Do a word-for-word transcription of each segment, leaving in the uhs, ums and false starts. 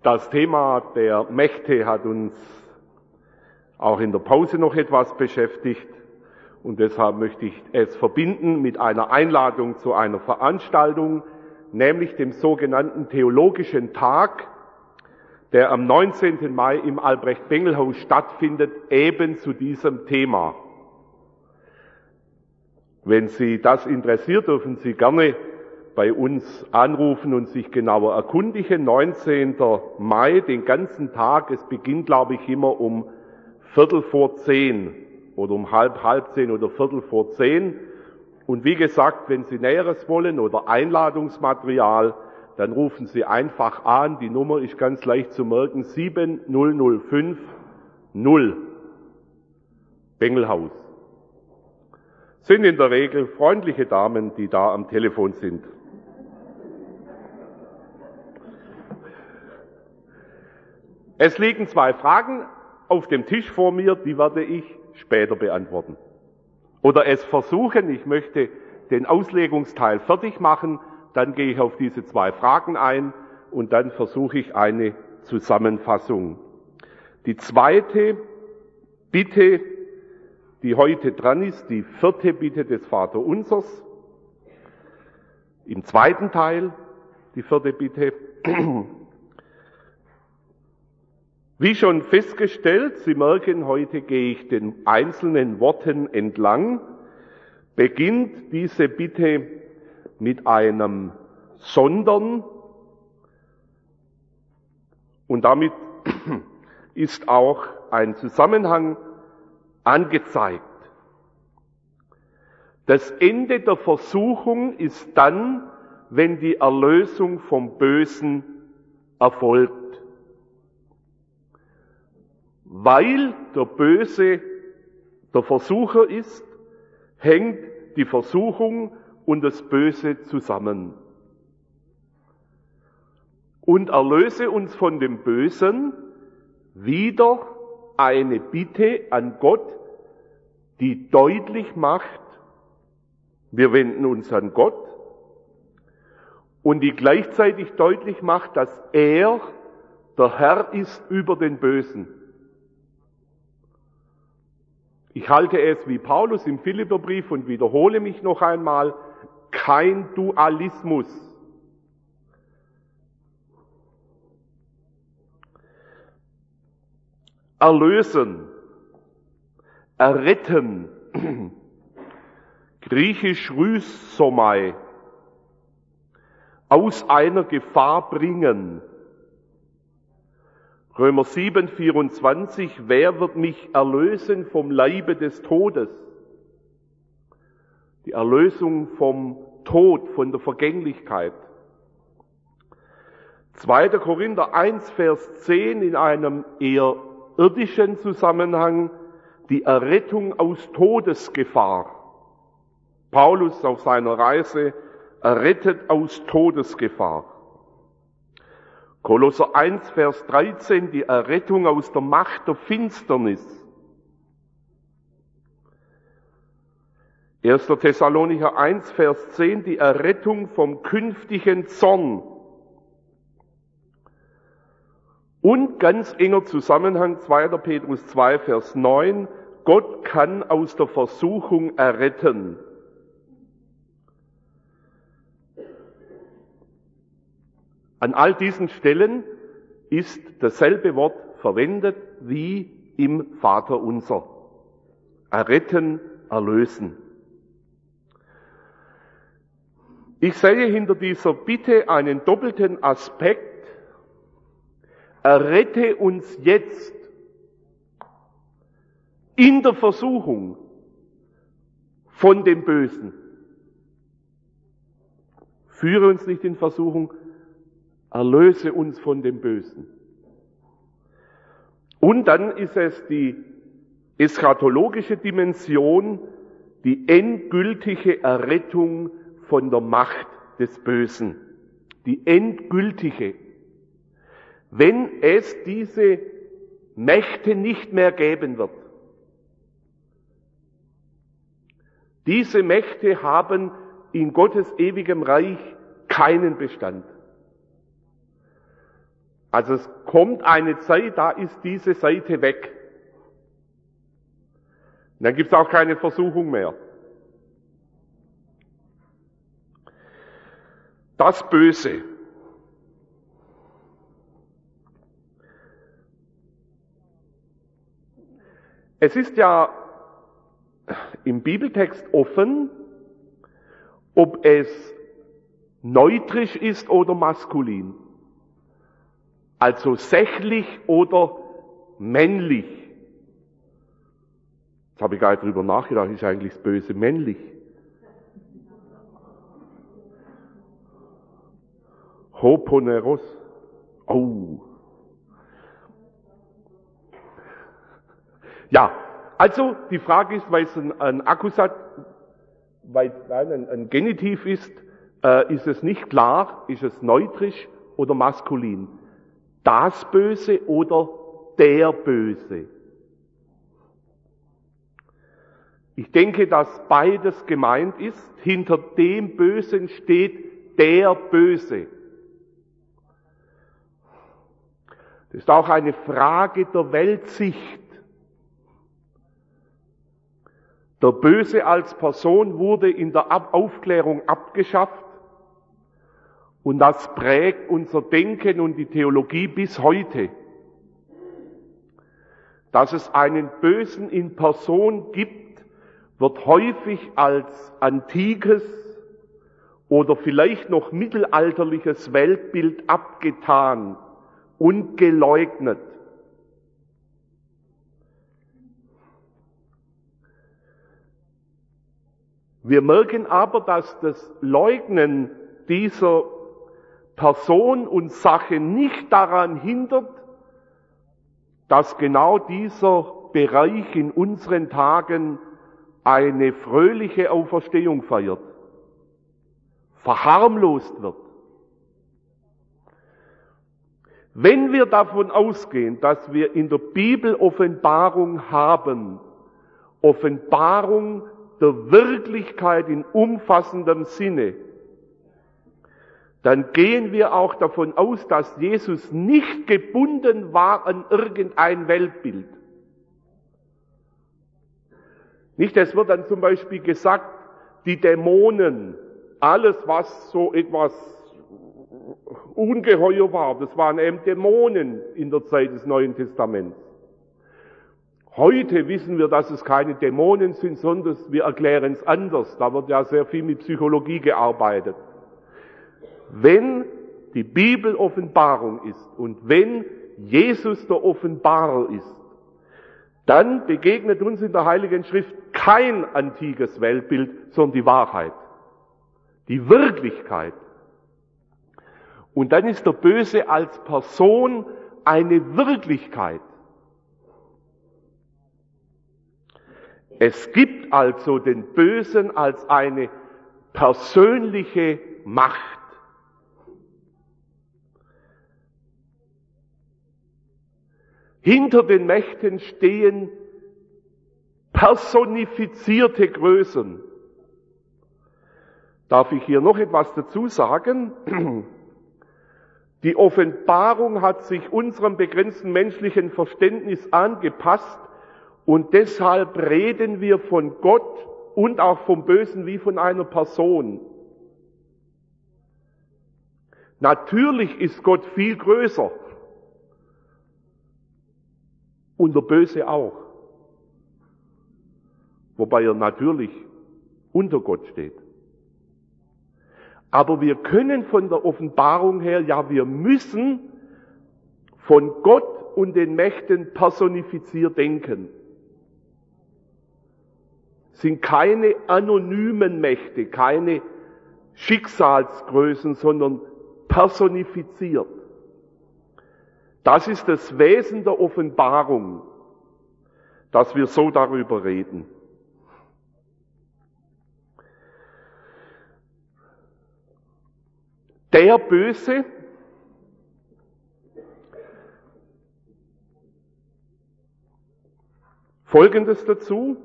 Das Thema der Mächte hat uns auch in der Pause noch etwas beschäftigt und deshalb möchte ich es verbinden mit einer Einladung zu einer Veranstaltung, nämlich dem sogenannten Theologischen Tag, der am neunzehnten Mai im Albrecht-Bengel-Haus stattfindet, eben zu diesem Thema. Wenn Sie das interessiert, dürfen Sie gerne bei uns anrufen und sich genauer erkundigen. neunzehnten Mai, den ganzen Tag. Es beginnt, glaube ich, immer um Viertel vor zehn oder um halb, halb zehn oder Viertel vor zehn. Und wie gesagt, wenn Sie Näheres wollen oder Einladungsmaterial, dann rufen Sie einfach an. Die Nummer ist ganz leicht zu merken, sieben null null fünf null. Bengelhaus. Sind in der Regel freundliche Damen, die da am Telefon sind. Es liegen zwei Fragen auf dem Tisch vor mir, die werde ich später beantworten. Oder es versuchen, ich möchte den Auslegungsteil fertig machen, dann gehe ich auf diese zwei Fragen ein und dann versuche ich eine Zusammenfassung. Die zweite Bitte, die heute dran ist, die vierte Bitte des Vaterunsers. Im zweiten Teil, die vierte Bitte. Wie schon festgestellt, Sie merken, heute gehe ich den einzelnen Worten entlang, beginnt diese Bitte mit einem Sondern und damit ist auch ein Zusammenhang angezeigt. Das Ende der Versuchung ist dann, wenn die Erlösung vom Bösen erfolgt. Weil der Böse der Versucher ist, hängt die Versuchung und das Böse zusammen. Und erlöse uns von dem Bösen, wieder eine Bitte an Gott, die deutlich macht, wir wenden uns an Gott und die gleichzeitig deutlich macht, dass er der Herr ist über den Bösen. Ich halte es wie Paulus im Philipperbrief und wiederhole mich noch einmal, kein Dualismus. Erlösen, erretten, griechisch rhysomai, aus einer Gefahr bringen. Römer sieben, vierundzwanzig, wer wird mich erlösen vom Leibe des Todes? Die Erlösung vom Tod, von der Vergänglichkeit. zweiter Korinther eins, Vers zehn, in einem eher irdischen Zusammenhang, die Errettung aus Todesgefahr. Paulus auf seiner Reise errettet aus Todesgefahr. Kolosser eins, Vers dreizehn, die Errettung aus der Macht der Finsternis. erster Thessalonicher eins, Vers zehn, die Errettung vom künftigen Zorn. Und ganz enger Zusammenhang, zweiter Petrus zwei, Vers neun, Gott kann aus der Versuchung erretten. An all diesen Stellen ist dasselbe Wort verwendet wie im Vaterunser. Erretten, erlösen. Ich sehe hinter dieser Bitte einen doppelten Aspekt. Errette uns jetzt in der Versuchung von dem Bösen. Führe uns nicht in Versuchung, erlöse uns von dem Bösen. Und dann ist es die eschatologische Dimension, die endgültige Errettung von der Macht des Bösen. Die endgültige. Wenn es diese Mächte nicht mehr geben wird. Diese Mächte haben in Gottes ewigem Reich keinen Bestand. Also es kommt eine Zeit, da ist diese Seite weg. Und dann gibt es auch keine Versuchung mehr. Das Böse. Es ist ja im Bibeltext offen, ob es neutrisch ist oder maskulin. Also sächlich oder männlich. Jetzt habe ich gar nicht drüber nachgedacht, ist eigentlich das Böse männlich? Hoponeros. Oh. Ja, also die Frage ist, weil es ein, ein Akkusat, weil nein, ein, ein Genitiv ist, äh, ist es nicht klar, ist es neutrisch oder maskulin. Das Böse oder der Böse. Ich denke, dass beides gemeint ist. Hinter dem Bösen steht der Böse. Das ist auch eine Frage der Weltsicht. Der Böse als Person wurde in der Aufklärung abgeschafft und das prägt unser Denken und die Theologie bis heute. Dass es einen Bösen in Person gibt, wird häufig als antikes oder vielleicht noch mittelalterliches Weltbild abgetan und geleugnet. Wir merken aber, dass das Leugnen dieser Person und Sache nicht daran hindert, dass genau dieser Bereich in unseren Tagen eine fröhliche Auferstehung feiert, verharmlost wird. Wenn wir davon ausgehen, dass wir in der Bibel Offenbarung haben, Offenbarung der Wirklichkeit in umfassendem Sinne, dann gehen wir auch davon aus, dass Jesus nicht gebunden war an irgendein Weltbild. Nicht, es wird dann zum Beispiel gesagt, die Dämonen, alles was so etwas ungeheuer war, das waren eben Dämonen in der Zeit des Neuen Testaments. Heute wissen wir, dass es keine Dämonen sind, sondern wir erklären es anders. Da wird ja sehr viel mit Psychologie gearbeitet. Wenn die Bibel Offenbarung ist und wenn Jesus der Offenbarer ist, dann begegnet uns in der Heiligen Schrift kein antikes Weltbild, sondern die Wahrheit, die Wirklichkeit. Und dann ist der Böse als Person eine Wirklichkeit. Es gibt also den Bösen als eine persönliche Macht. Hinter den Mächten stehen personifizierte Größen. Darf ich hier noch etwas dazu sagen? Die Offenbarung hat sich unserem begrenzten menschlichen Verständnis angepasst und deshalb reden wir von Gott und auch vom Bösen wie von einer Person. Natürlich ist Gott viel größer und der Böse auch, wobei er natürlich unter Gott steht. Aber wir können von der Offenbarung her, ja, wir müssen von Gott und den Mächten personifiziert denken. Es sind keine anonymen Mächte, keine Schicksalsgrößen, sondern personifiziert. Das ist das Wesen der Offenbarung, dass wir so darüber reden. Der Böse Folgendes dazu: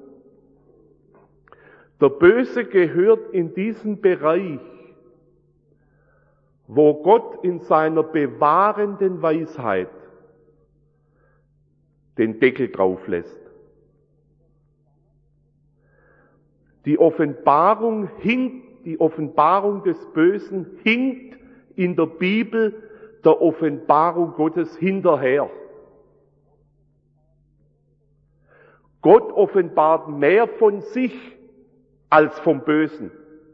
Der Böse gehört in diesen Bereich wo Gott in seiner bewahrenden Weisheit den Deckel drauf lässt. Die Offenbarung hinkt, die Offenbarung des Bösen hinkt in der Bibel der Offenbarung Gottes hinterher. Gott offenbart mehr von sich als vom Bösen.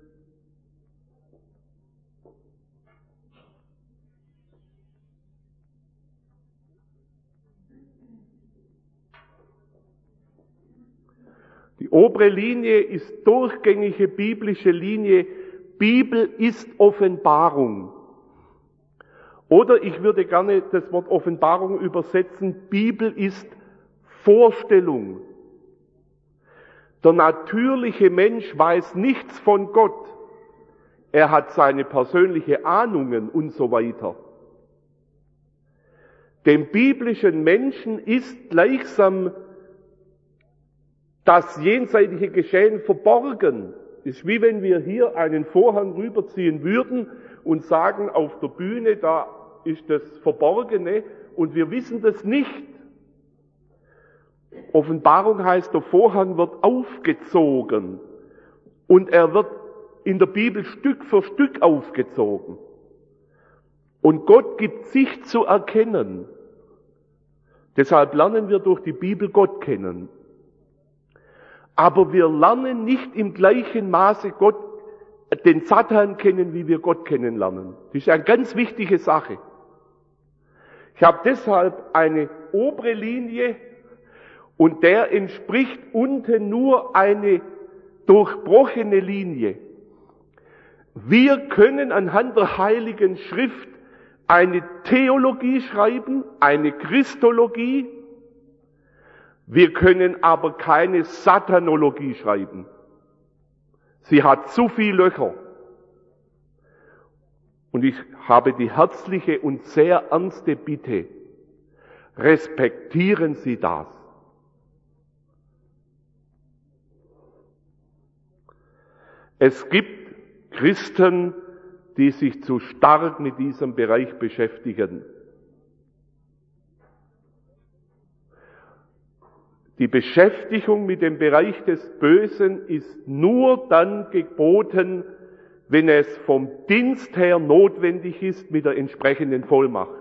Die obere Linie ist durchgängige biblische Linie. Bibel ist Offenbarung. Oder ich würde gerne das Wort Offenbarung übersetzen. Bibel ist Vorstellung. Der natürliche Mensch weiß nichts von Gott. Er hat seine persönlichen Ahnungen und so weiter. Dem biblischen Menschen ist gleichsam das jenseitige Geschehen verborgen. Es ist wie wenn wir hier einen Vorhang rüberziehen würden und sagen, auf der Bühne, da ist das Verborgene und wir wissen das nicht. Offenbarung heißt, der Vorhang wird aufgezogen und er wird in der Bibel Stück für Stück aufgezogen. Und Gott gibt sich zu erkennen. Deshalb lernen wir durch die Bibel Gott kennen. Aber wir lernen nicht im gleichen Maße Gott, den Satan kennen, wie wir Gott kennenlernen. Das ist eine ganz wichtige Sache. Ich habe deshalb eine obere Linie und der entspricht unten nur eine durchbrochene Linie. Wir können anhand der Heiligen Schrift eine Theologie schreiben, eine Christologie. Wir können aber keine Satanologie schreiben. Sie hat zu viele Löcher. Und ich habe die herzliche und sehr ernste Bitte, respektieren Sie das. Es gibt Christen, die sich zu stark mit diesem Bereich beschäftigen. Die Beschäftigung mit dem Bereich des Bösen ist nur dann geboten, wenn es vom Dienst her notwendig ist mit der entsprechenden Vollmacht.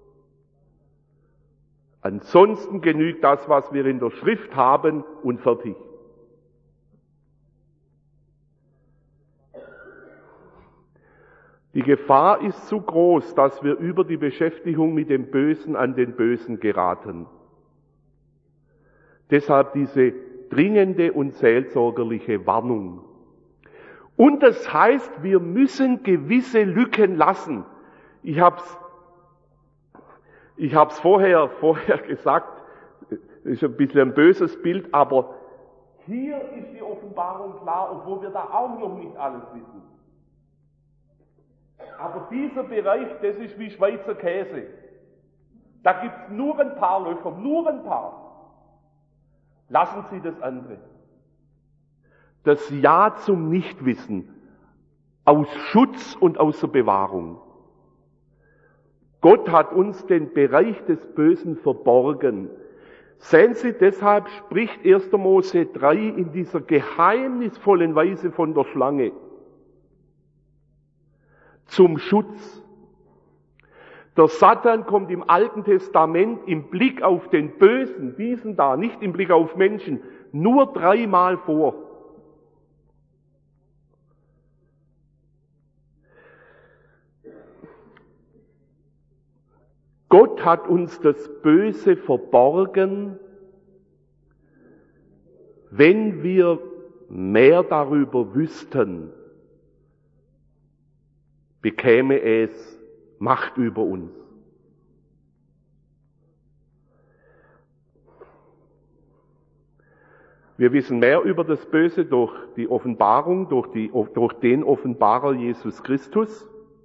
Ansonsten genügt das, was wir in der Schrift haben, und fertig. Die Gefahr ist zu groß, dass wir über die Beschäftigung mit dem Bösen an den Bösen geraten. Deshalb diese dringende und seelsorgerliche Warnung. Und das heißt, wir müssen gewisse Lücken lassen. Ich hab's, ich hab's vorher, vorher gesagt, das ist ein bisschen ein böses Bild, aber hier ist die Offenbarung klar, obwohl wir da auch noch nicht alles wissen. Aber dieser Bereich, das ist wie Schweizer Käse. Da gibt's nur ein paar Löcher, nur ein paar. Lassen Sie das andere. Das Ja zum Nichtwissen aus Schutz und aus der Bewahrung. Gott hat uns den Bereich des Bösen verborgen. Sehen Sie, deshalb spricht erster Mose drei in dieser geheimnisvollen Weise von der Schlange. Zum Schutz. Der Satan kommt im Alten Testament im Blick auf den Bösen, diesen da, nicht im Blick auf Menschen, nur dreimal vor. Gott hat uns das Böse verborgen, wenn wir mehr darüber wüssten, bekäme es Macht über uns. Wir wissen mehr über das Böse durch die Offenbarung, durch, die, durch den Offenbarer Jesus Christus.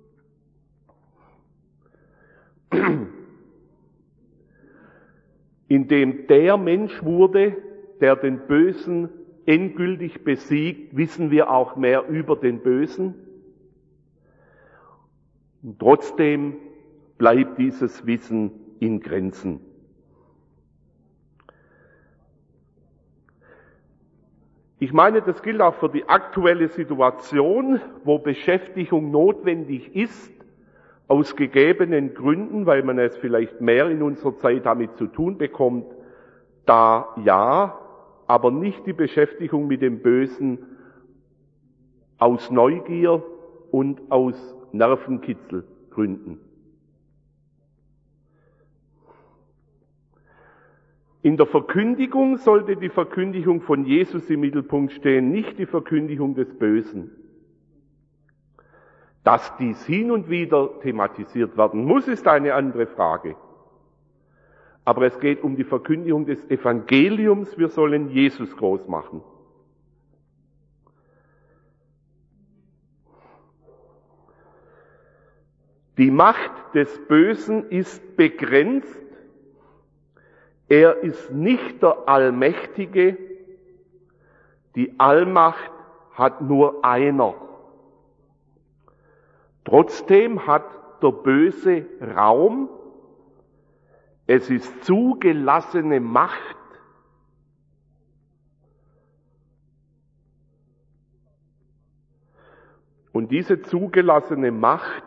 Indem der Mensch wurde, der den Bösen endgültig besiegt, wissen wir auch mehr über den Bösen. Und trotzdem bleibt dieses Wissen in Grenzen. Ich meine, das gilt auch für die aktuelle Situation, wo Beschäftigung notwendig ist, aus gegebenen Gründen, weil man es vielleicht mehr in unserer Zeit damit zu tun bekommt, da ja, aber nicht die Beschäftigung mit dem Bösen aus Neugier und aus Nervenkitzelgründen. In der Verkündigung sollte die Verkündigung von Jesus im Mittelpunkt stehen, nicht die Verkündigung des Bösen. Dass dies hin und wieder thematisiert werden muss, ist eine andere Frage. Aber es geht um die Verkündigung des Evangeliums, wir sollen Jesus groß machen. Die Macht des Bösen ist begrenzt. Er ist nicht der Allmächtige. Die Allmacht hat nur einer. Trotzdem hat der Böse Raum. Es ist zugelassene Macht. Und diese zugelassene Macht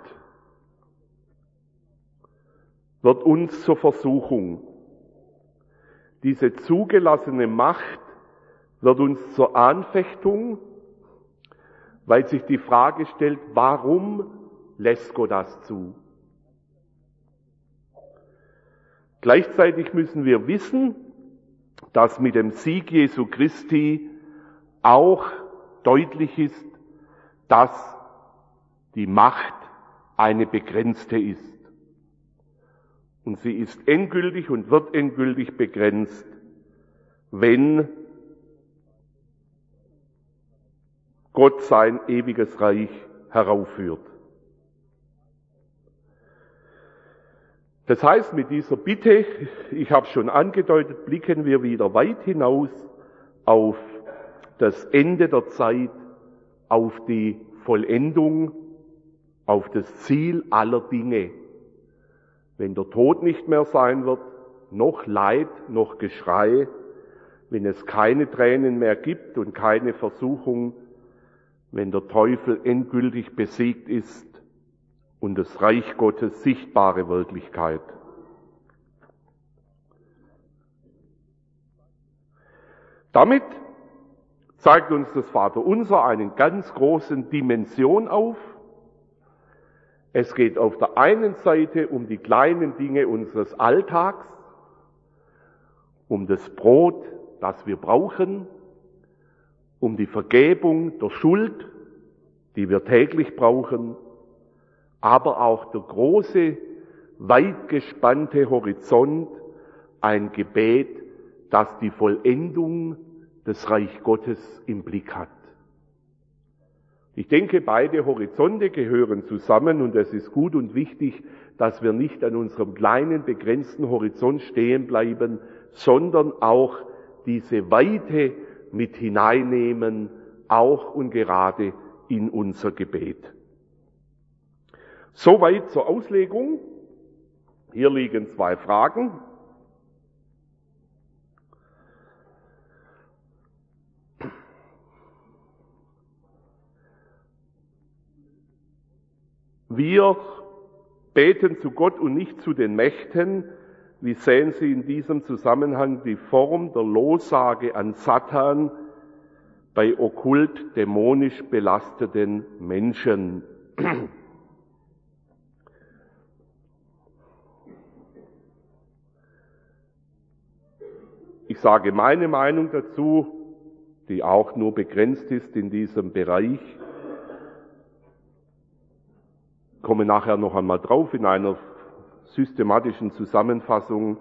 wird uns zur Versuchung. Diese zugelassene Macht wird uns zur Anfechtung, weil sich die Frage stellt, warum lässt Gott das zu? Gleichzeitig müssen wir wissen, dass mit dem Sieg Jesu Christi auch deutlich ist, dass die Macht eine begrenzte ist. Und sie ist endgültig und wird endgültig begrenzt, wenn Gott sein ewiges Reich heraufführt. Das heißt, mit dieser Bitte, ich habe es schon angedeutet, blicken wir wieder weit hinaus auf das Ende der Zeit, auf die Vollendung, auf das Ziel aller Dinge. Wenn der Tod nicht mehr sein wird, noch Leid, noch Geschrei, wenn es keine Tränen mehr gibt und keine Versuchung, wenn der Teufel endgültig besiegt ist und das Reich Gottes sichtbare Wirklichkeit. Damit zeigt uns das Vaterunser eine ganz große Dimension auf. Es geht auf der einen Seite um die kleinen Dinge unseres Alltags, um das Brot, das wir brauchen, um die Vergebung der Schuld, die wir täglich brauchen, aber auch der große, weit gespannte Horizont, ein Gebet, das die Vollendung des Reich Gottes im Blick hat. Ich denke, beide Horizonte gehören zusammen und es ist gut und wichtig, dass wir nicht an unserem kleinen, begrenzten Horizont stehen bleiben, sondern auch diese Weite mit hineinnehmen, auch und gerade in unser Gebet. Soweit zur Auslegung. Hier liegen zwei Fragen. Wir beten zu Gott und nicht zu den Mächten. Wie sehen Sie in diesem Zusammenhang die Form der Lossage an Satan bei okkult dämonisch belasteten Menschen? Ich sage meine Meinung dazu, die auch nur begrenzt ist in diesem Bereich. Ich komme nachher noch einmal drauf in einer systematischen Zusammenfassung.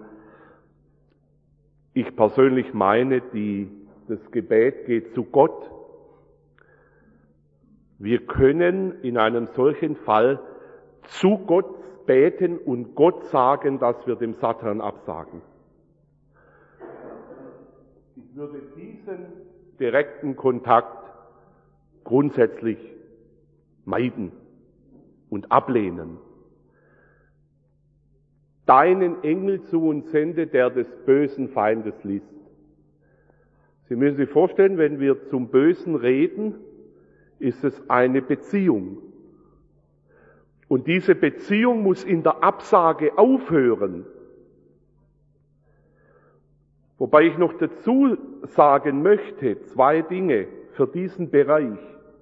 Ich persönlich meine, die, das Gebet geht zu Gott. Wir können in einem solchen Fall zu Gott beten und Gott sagen, dass wir dem Satan absagen. Ich würde diesen direkten Kontakt grundsätzlich meiden und ablehnen. deinen Engel zu uns sende, der des bösen Feindes liest. Sie müssen sich vorstellen, wenn wir zum Bösen reden, ist es eine Beziehung. Und diese Beziehung muss in der Absage aufhören. Wobei ich noch dazu sagen möchte, zwei Dinge für diesen Bereich.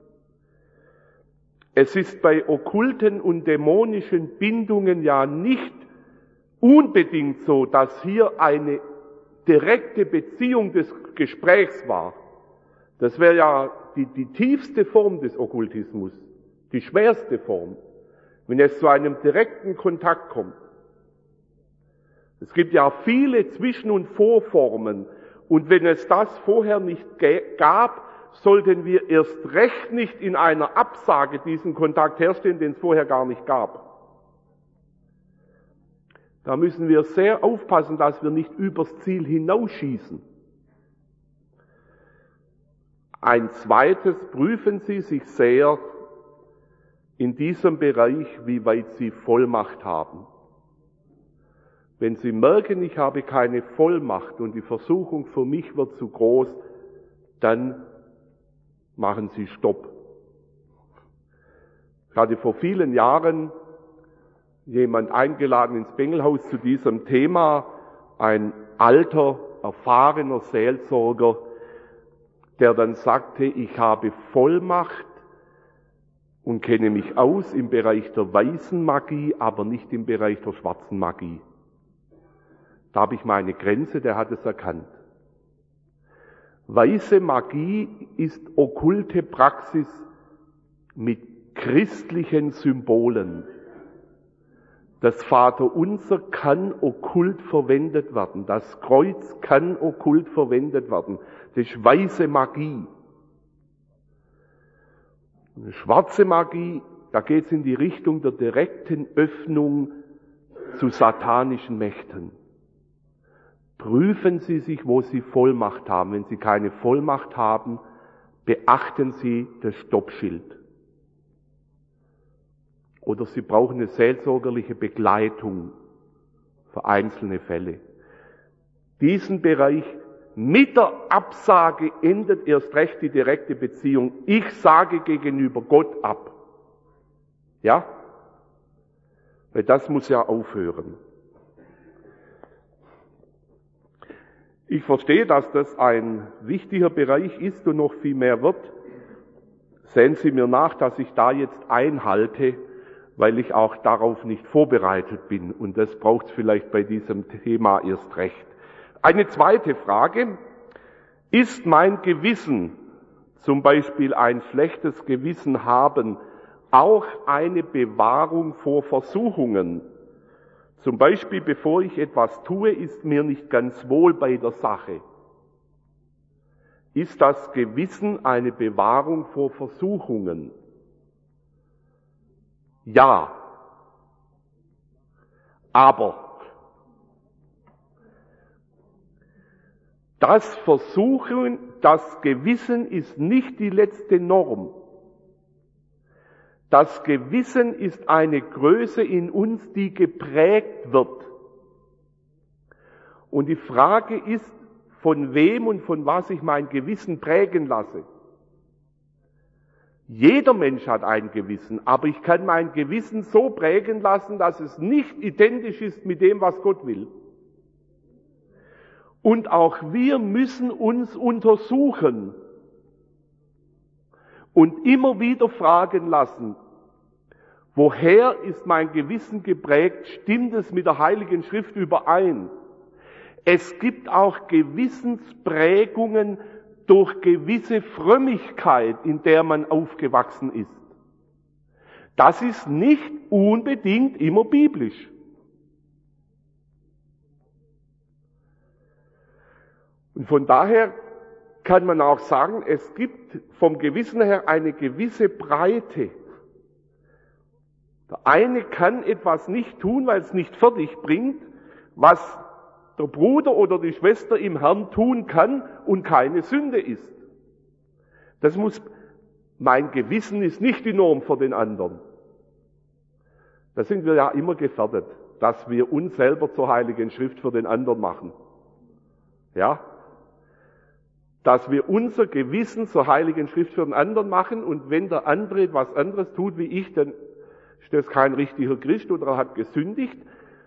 Es ist bei okkulten und dämonischen Bindungen ja nicht unbedingt so, dass hier eine direkte Beziehung des Gesprächs war. Das wäre ja die, die tiefste Form des Okkultismus, die schwerste Form, wenn es zu einem direkten Kontakt kommt. Es gibt ja viele Zwischen- und Vorformen, und wenn es das vorher nicht gab, sollten wir erst recht nicht in einer Absage diesen Kontakt herstellen, den es vorher gar nicht gab. Da müssen wir sehr aufpassen, dass wir nicht übers Ziel hinausschießen. Ein zweites, prüfen Sie sich sehr in diesem Bereich, wie weit Sie Vollmacht haben. Wenn Sie merken, ich habe keine Vollmacht und die Versuchung für mich wird zu groß, dann machen Sie Stopp. Ich hatte vor vielen Jahren jemand eingeladen ins Bengelhaus zu diesem Thema, ein alter, erfahrener Seelsorger, der dann sagte, ich habe Vollmacht und kenne mich aus im Bereich der weißen Magie, aber nicht im Bereich der schwarzen Magie. Da habe ich meine Grenze, der hat es erkannt. Weiße Magie ist okkulte Praxis mit christlichen Symbolen. Das Vaterunser kann okkult verwendet werden. Das Kreuz kann okkult verwendet werden. Das ist weiße Magie. Eine schwarze Magie, da geht es in die Richtung der direkten Öffnung zu satanischen Mächten. Prüfen Sie sich, wo Sie Vollmacht haben. Wenn Sie keine Vollmacht haben, beachten Sie das Stoppschild. Oder Sie brauchen eine seelsorgerliche Begleitung für einzelne Fälle. Diesen Bereich mit der Absage endet erst recht die direkte Beziehung. Ich sage gegenüber Gott ab. Ja? Weil das muss ja aufhören. Ich verstehe, dass das ein wichtiger Bereich ist und noch viel mehr wird. Sehen Sie mir nach, dass ich da jetzt einhalte, weil ich auch darauf nicht vorbereitet bin. Und das braucht es vielleicht bei diesem Thema erst recht. Eine zweite Frage. Ist mein Gewissen, zum Beispiel ein schlechtes Gewissen haben, auch eine Bewahrung vor Versuchungen? Zum Beispiel, bevor ich etwas tue, ist mir nicht ganz wohl bei der Sache. Ist das Gewissen eine Bewahrung vor Versuchungen? Ja. Aber das Versuchen, das Gewissen ist nicht die letzte Norm. Das Gewissen ist eine Größe in uns, die geprägt wird. Und die Frage ist, von wem und von was ich mein Gewissen prägen lasse. Jeder Mensch hat ein Gewissen, aber ich kann mein Gewissen so prägen lassen, dass es nicht identisch ist mit dem, was Gott will. Und auch wir müssen uns untersuchen und immer wieder fragen lassen, woher ist mein Gewissen geprägt? Stimmt es mit der Heiligen Schrift überein? Es gibt auch Gewissensprägungen durch gewisse Frömmigkeit, in der man aufgewachsen ist. Das ist nicht unbedingt immer biblisch. Und von daher kann man auch sagen, es gibt vom Gewissen her eine gewisse Breite. Der eine kann etwas nicht tun, weil es nicht fertig bringt, was der Bruder oder die Schwester im Herrn tun kann und keine Sünde ist. Das muss, mein Gewissen ist nicht die Norm für den anderen. Da sind wir ja immer gefährdet. dass wir uns selber zur Heiligen Schrift für den anderen machen. Ja? Dass wir unser Gewissen zur Heiligen Schrift für den anderen machen und wenn der andere etwas anderes tut wie ich, dann ist das kein richtiger Christ oder er hat gesündigt.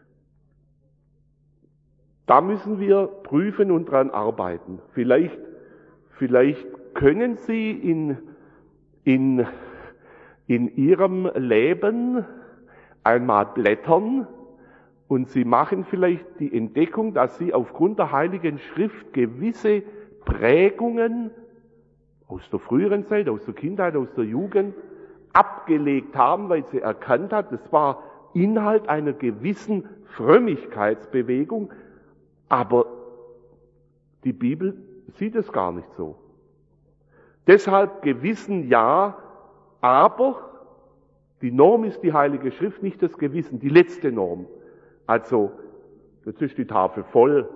Da müssen wir prüfen und dran arbeiten. Vielleicht, vielleicht können Sie in, in, in Ihrem Leben einmal blättern und Sie machen vielleicht die Entdeckung, dass Sie aufgrund der Heiligen Schrift gewisse Prägungen aus der früheren Zeit, aus der Kindheit, aus der Jugend abgelegt haben, weil sie erkannt hat, das war Inhalt einer gewissen Frömmigkeitsbewegung, aber die Bibel sieht es gar nicht so. Deshalb Gewissen ja, aber die Norm ist die Heilige Schrift, nicht das Gewissen, die letzte Norm. Also, jetzt ist die Tafel voll.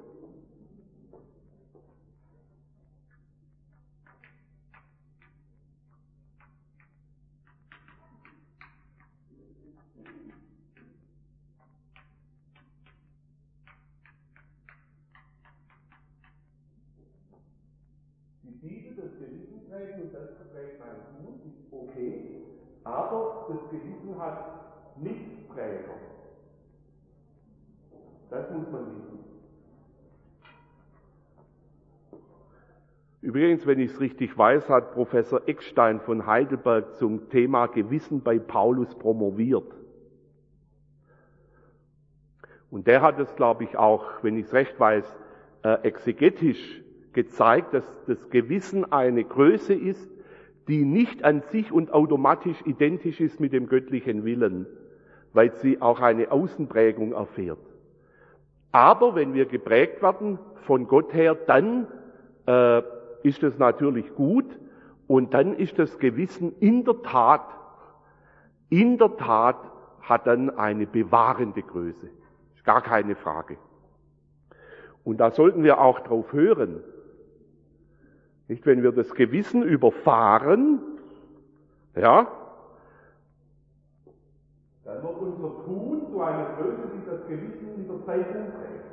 Die Bibel, das Gewissen prägen und das verträgt mein Tun, ist okay, aber das Gewissen hat nicht Präger. Das muss man wissen. Übrigens, wenn ich es richtig weiß, hat Professor Eckstein von Heidelberg zum Thema Gewissen bei Paulus promoviert. Und der hat es, glaube ich, auch, wenn ich es recht weiß, äh, exegetisch gezeigt, dass das Gewissen eine Größe ist, die nicht an sich und automatisch identisch ist mit dem göttlichen Willen, weil sie auch eine Außenprägung erfährt. Aber wenn wir geprägt werden von Gott her, dann äh, ist es natürlich gut und dann ist das Gewissen in der Tat, in der Tat hat dann eine bewahrende Größe. Ist gar keine Frage. Und da sollten wir auch drauf hören. Nicht, wenn wir das Gewissen überfahren, ja, dann wird unser Tun zu einer Größe, die das Gewissen mit der Zeit umträgt.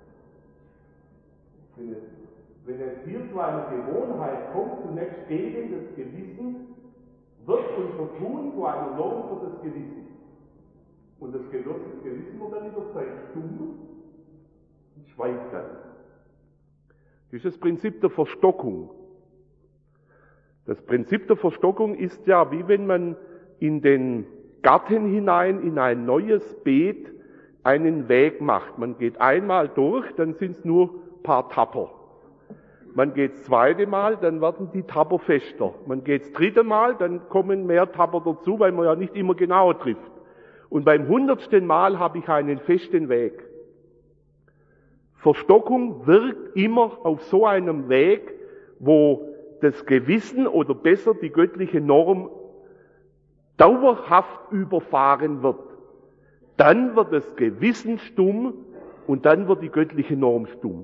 Wenn es, wenn es hier zu einer Gewohnheit kommt, zunächst gegen das Gewissen, wird unser Tun zu einer Norm für das Gewissen. Und das Gewissen wird dann mit der Zeit stumm und schweigt dann. Das ist das Prinzip der Verstockung. Das Prinzip der Verstockung ist ja, wie wenn man in den Garten hinein, in ein neues Beet, einen Weg macht. Man geht einmal durch, dann sind es nur ein paar Tapper. Man geht das zweite Mal, dann werden die Tapper fester. Man geht das dritte Mal, dann kommen mehr Tapper dazu, weil man ja nicht immer genau trifft. Und beim hundertsten Mal habe ich einen festen Weg. Verstockung wirkt immer auf so einem Weg, wo das Gewissen oder besser die göttliche Norm dauerhaft überfahren wird. Dann wird das Gewissen stumm und dann wird die göttliche Norm stumm.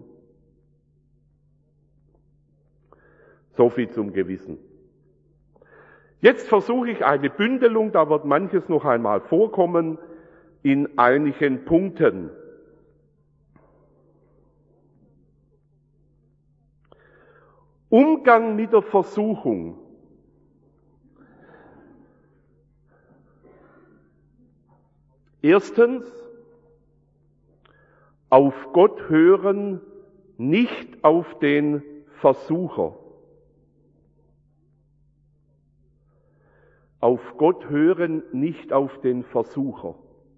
So viel zum Gewissen. Jetzt versuche ich eine Bündelung, da wird manches noch einmal vorkommen, in einigen Punkten. Umgang mit der Versuchung. Erstens, auf Gott hören, nicht auf den Versucher. Auf Gott hören, nicht auf den Versucher.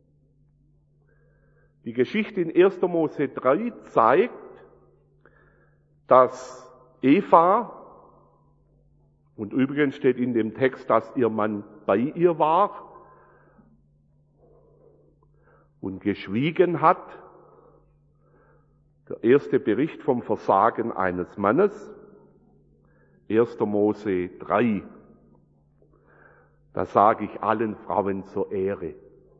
Die Geschichte in erster Mose drei zeigt, dass Eva, und übrigens steht in dem Text, dass ihr Mann bei ihr war und geschwiegen hat, der erste Bericht vom Versagen eines Mannes, erster Mose drei. Das sage ich allen Frauen zur Ehre.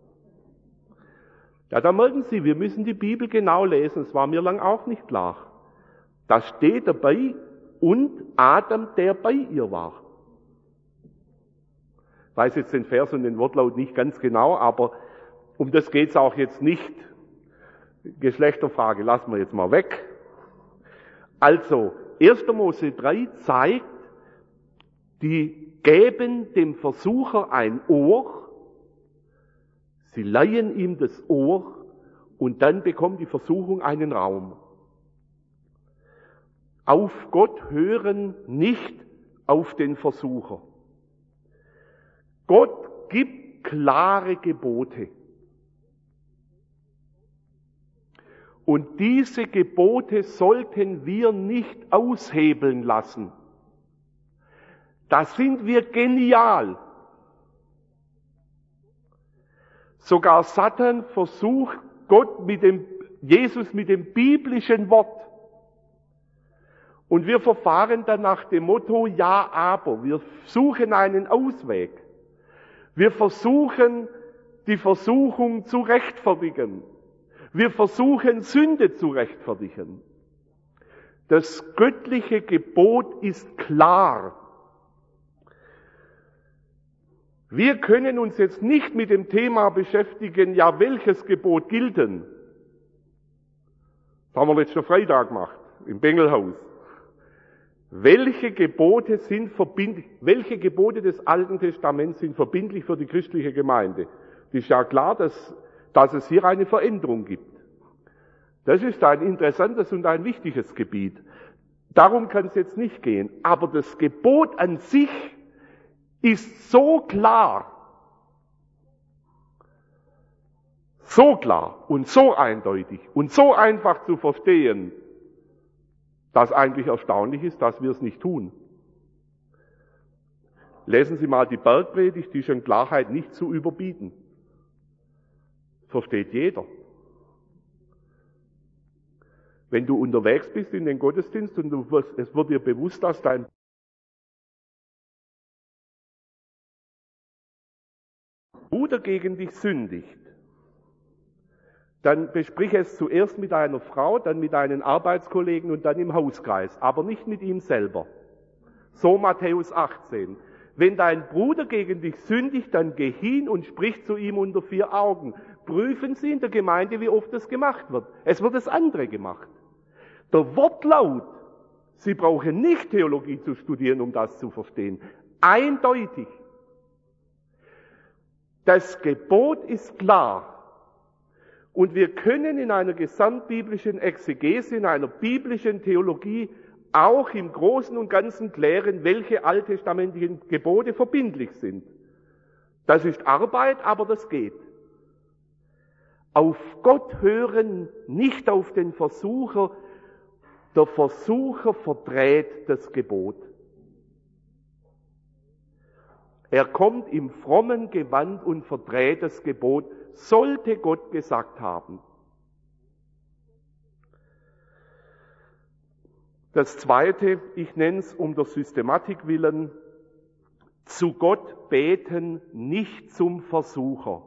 Ja, da merken Sie, wir müssen die Bibel genau lesen, es war mir lang auch nicht klar. Da steht dabei, und Adam, der bei ihr war. Ich weiß jetzt den Vers und den Wortlaut nicht ganz genau, aber Um das geht's auch jetzt nicht. Geschlechterfrage lassen wir jetzt mal weg. Also, erster Mose drei zeigt, die geben dem Versucher ein Ohr, sie leihen ihm das Ohr und dann bekommt die Versuchung einen Raum. Auf Gott hören, nicht auf den Versucher. Gott gibt klare Gebote. Und diese Gebote sollten wir nicht aushebeln lassen. Da sind wir genial. Sogar Satan versucht Gott mit dem, Jesus mit dem biblischen Wort. Und wir verfahren dann nach dem Motto, ja, aber. Wir suchen einen Ausweg. Wir versuchen, die Versuchung zu rechtfertigen. Wir versuchen, Sünde zu rechtfertigen. Das göttliche Gebot ist klar. Wir können uns jetzt nicht mit dem Thema beschäftigen, ja, welches Gebot gilt denn? Das haben wir letzten Freitag gemacht, im Bengelhaus. Welche Gebote sind verbindlich, welche Gebote des Alten Testaments sind verbindlich für die christliche Gemeinde? Es ist ja klar, dass, dass es hier eine Veränderung gibt. Das ist ein interessantes und ein wichtiges Gebiet. Darum kann es jetzt nicht gehen. Aber das Gebot an sich ist so klar, so klar und so eindeutig und so einfach zu verstehen, dass eigentlich erstaunlich ist, dass wir es nicht tun. Lesen Sie mal die Bergpredigt, die ist in Klarheit nicht zu überbieten. Versteht jeder. Wenn du unterwegs bist in den Gottesdienst und du wirst, es wird dir bewusst, dass dein Bruder gegen dich sündigt, dann besprich es zuerst mit deiner Frau, dann mit deinen Arbeitskollegen und dann im Hauskreis, aber nicht mit ihm selber. So Matthäus achtzehn. Wenn dein Bruder gegen dich sündigt, dann geh hin und sprich zu ihm unter vier Augen. Prüfen Sie in der Gemeinde, wie oft das gemacht wird. Es wird das andere gemacht. Der Wortlaut, Sie brauchen nicht Theologie zu studieren, um das zu verstehen. Eindeutig. Das Gebot ist klar. Und wir können in einer gesamtbiblischen Exegese, in einer biblischen Theologie auch im Großen und Ganzen klären, welche alttestamentlichen Gebote verbindlich sind. Das ist Arbeit, aber das geht. Auf Gott hören, nicht auf den Versucher. Der Versucher verdreht das Gebot. Er kommt im frommen Gewand und verdreht das Gebot, sollte Gott gesagt haben. Das Zweite, ich nenne es um der Systematik willen, zu Gott beten, nicht zum Versucher.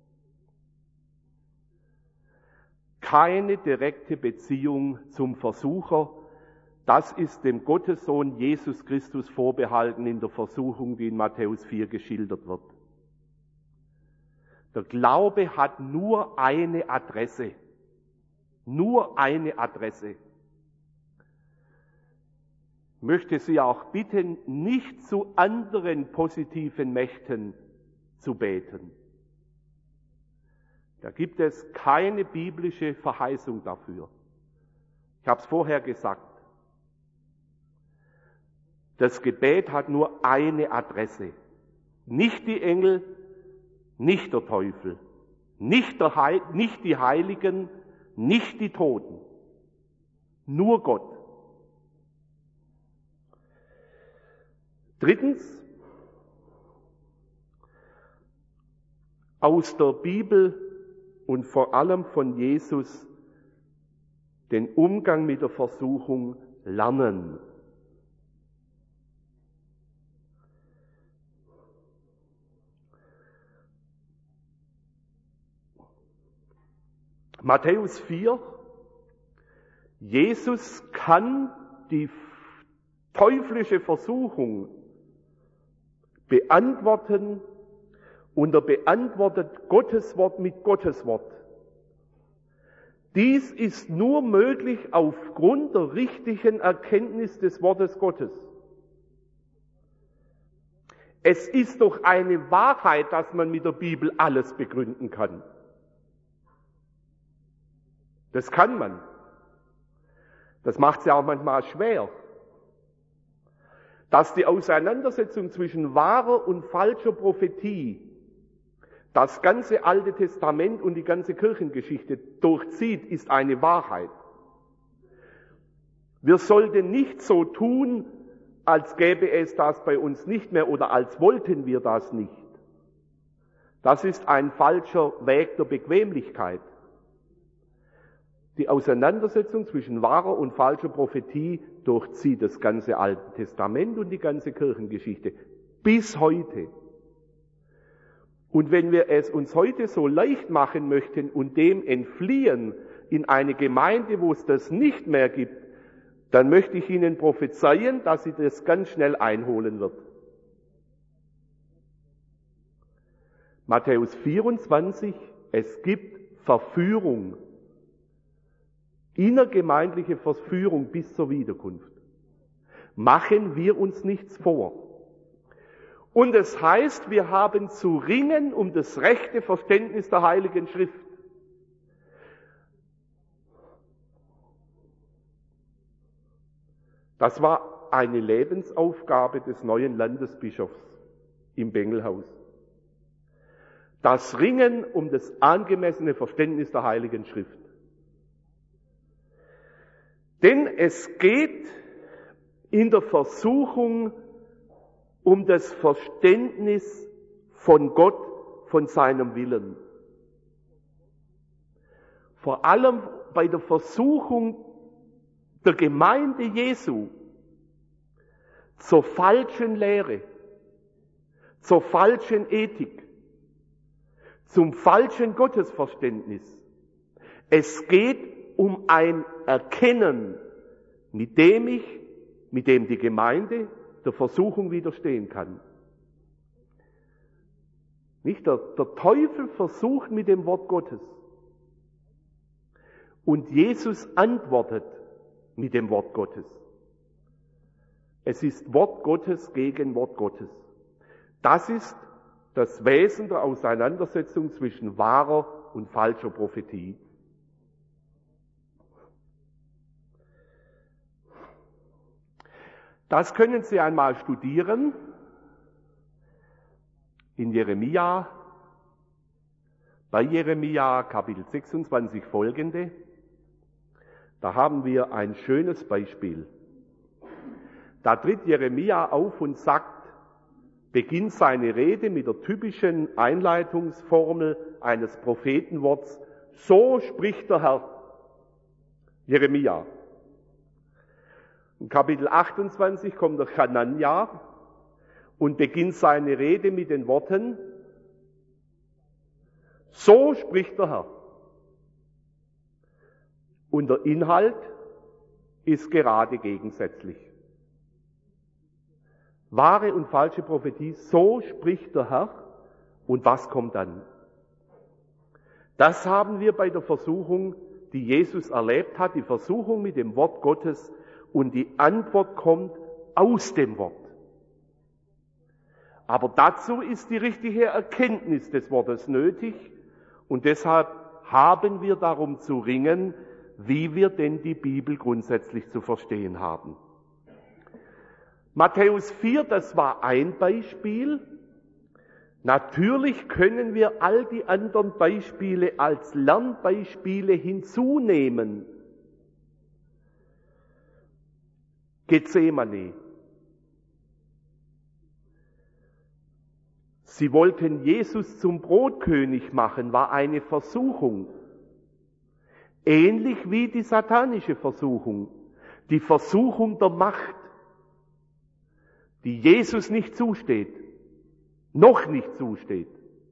Keine direkte Beziehung zum Versucher, das ist dem Gottessohn Jesus Christus vorbehalten in der Versuchung, die in Matthäus vier geschildert wird. Der Glaube hat nur eine Adresse. Nur eine Adresse. Ich möchte Sie auch bitten, nicht zu anderen positiven Mächten zu beten. Da gibt es keine biblische Verheißung dafür. Ich habe es vorher gesagt. Das Gebet hat nur eine Adresse. Nicht die Engel, nicht der Teufel, nicht, der Heil, nicht die Heiligen, nicht die Toten. Nur Gott. Drittens, aus der Bibel und vor allem von Jesus den Umgang mit der Versuchung lernen. Matthäus vier, Jesus kann die teuflische Versuchung beantworten und er beantwortet Gottes Wort mit Gottes Wort. Dies ist nur möglich aufgrund der richtigen Erkenntnis des Wortes Gottes. Es ist doch eine Wahrheit, dass man mit der Bibel alles begründen kann. Das kann man. Das macht es ja auch manchmal schwer. Dass die Auseinandersetzung zwischen wahrer und falscher Prophetie das ganze Alte Testament und die ganze Kirchengeschichte durchzieht, ist eine Wahrheit. Wir sollten nicht so tun, als gäbe es das bei uns nicht mehr oder als wollten wir das nicht. Das ist ein falscher Weg der Bequemlichkeit. Die Auseinandersetzung zwischen wahrer und falscher Prophetie durchzieht das ganze Alte Testament und die ganze Kirchengeschichte bis heute. Und wenn wir es uns heute so leicht machen möchten und dem entfliehen in eine Gemeinde, wo es das nicht mehr gibt, dann möchte ich Ihnen prophezeien, dass sie das ganz schnell einholen wird. Matthäus vierundzwanzig, es gibt Verführung, innergemeindliche Verführung bis zur Wiederkunft. Machen wir uns nichts vor. Und es heißt, wir haben zu ringen um das rechte Verständnis der Heiligen Schrift. Das war eine Lebensaufgabe des neuen Landesbischofs im Bengelhaus. Das Ringen um das angemessene Verständnis der Heiligen Schrift. Denn es geht in der Versuchung um das Verständnis von Gott, von seinem Willen. Vor allem bei der Versuchung der Gemeinde Jesu zur falschen Lehre, zur falschen Ethik, zum falschen Gottesverständnis. Es geht um ein Erkennen, mit dem ich, mit dem die Gemeinde der Versuchung widerstehen kann. Nicht der, der Teufel versucht mit dem Wort Gottes. Und Jesus antwortet mit dem Wort Gottes. Es ist Wort Gottes gegen Wort Gottes. Das ist das Wesen der Auseinandersetzung zwischen wahrer und falscher Prophetie. Das können Sie einmal studieren in Jeremia, bei Jeremia Kapitel sechsundzwanzig folgende. Da haben wir ein schönes Beispiel. Da tritt Jeremia auf und sagt, beginnt seine Rede mit der typischen Einleitungsformel eines Prophetenworts, so spricht der Herr. Jeremia. In Kapitel achtundzwanzig kommt der Chananja und beginnt seine Rede mit den Worten, so spricht der Herr. Und der Inhalt ist gerade gegensätzlich. Wahre und falsche Prophetie, so spricht der Herr. Und was kommt dann? Das haben wir bei der Versuchung, die Jesus erlebt hat, die Versuchung mit dem Wort Gottes, und die Antwort kommt aus dem Wort. Aber dazu ist die richtige Erkenntnis des Wortes nötig, und deshalb haben wir darum zu ringen, wie wir denn die Bibel grundsätzlich zu verstehen haben. Matthäus vier, das war ein Beispiel. Natürlich können wir all die anderen Beispiele als Lernbeispiele hinzunehmen. Gethsemane. Sie wollten Jesus zum Brotkönig machen, war eine Versuchung. Ähnlich wie die satanische Versuchung, die Versuchung der Macht, die Jesus nicht zusteht, noch nicht zusteht.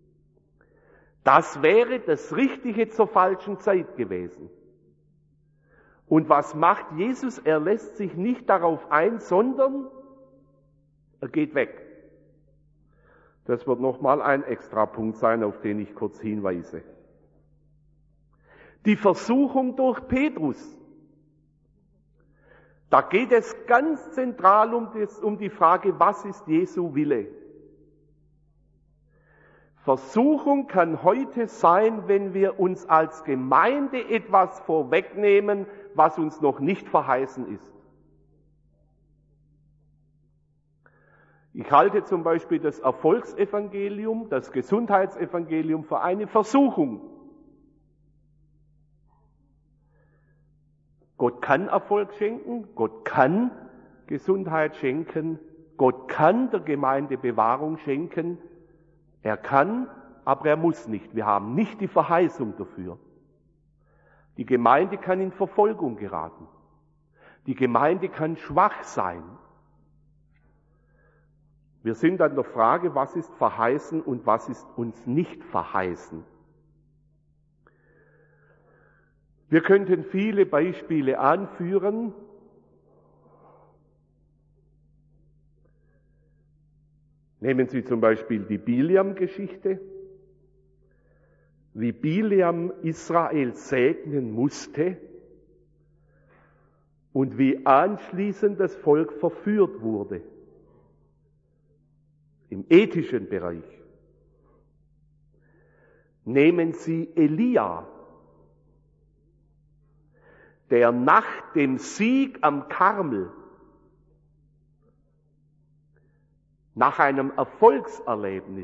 Das wäre das Richtige zur falschen Zeit gewesen. Und was macht Jesus? Er lässt sich nicht darauf ein, sondern er geht weg. Das wird nochmal ein Extrapunkt sein, auf den ich kurz hinweise. Die Versuchung durch Petrus. Da geht es ganz zentral um, das, um die Frage, was ist Jesu Wille? Versuchung kann heute sein, wenn wir uns als Gemeinde etwas vorwegnehmen, was uns noch nicht verheißen ist. Ich halte zum Beispiel das Erfolgsevangelium, das Gesundheitsevangelium für eine Versuchung. Gott kann Erfolg schenken, Gott kann Gesundheit schenken, Gott kann der Gemeinde Bewahrung schenken. Er kann, aber er muss nicht. Wir haben nicht die Verheißung dafür. Die Gemeinde kann in Verfolgung geraten. Die Gemeinde kann schwach sein. Wir sind an der Frage, was ist verheißen und was ist uns nicht verheißen. Wir könnten viele Beispiele anführen. Nehmen Sie zum Beispiel die Bileam-Geschichte, wie Bileam Israel segnen musste und wie anschließend das Volk verführt wurde. Im ethischen Bereich. Nehmen Sie Elia, der nach dem Sieg am Karmel, nach einem Erfolgserlebnis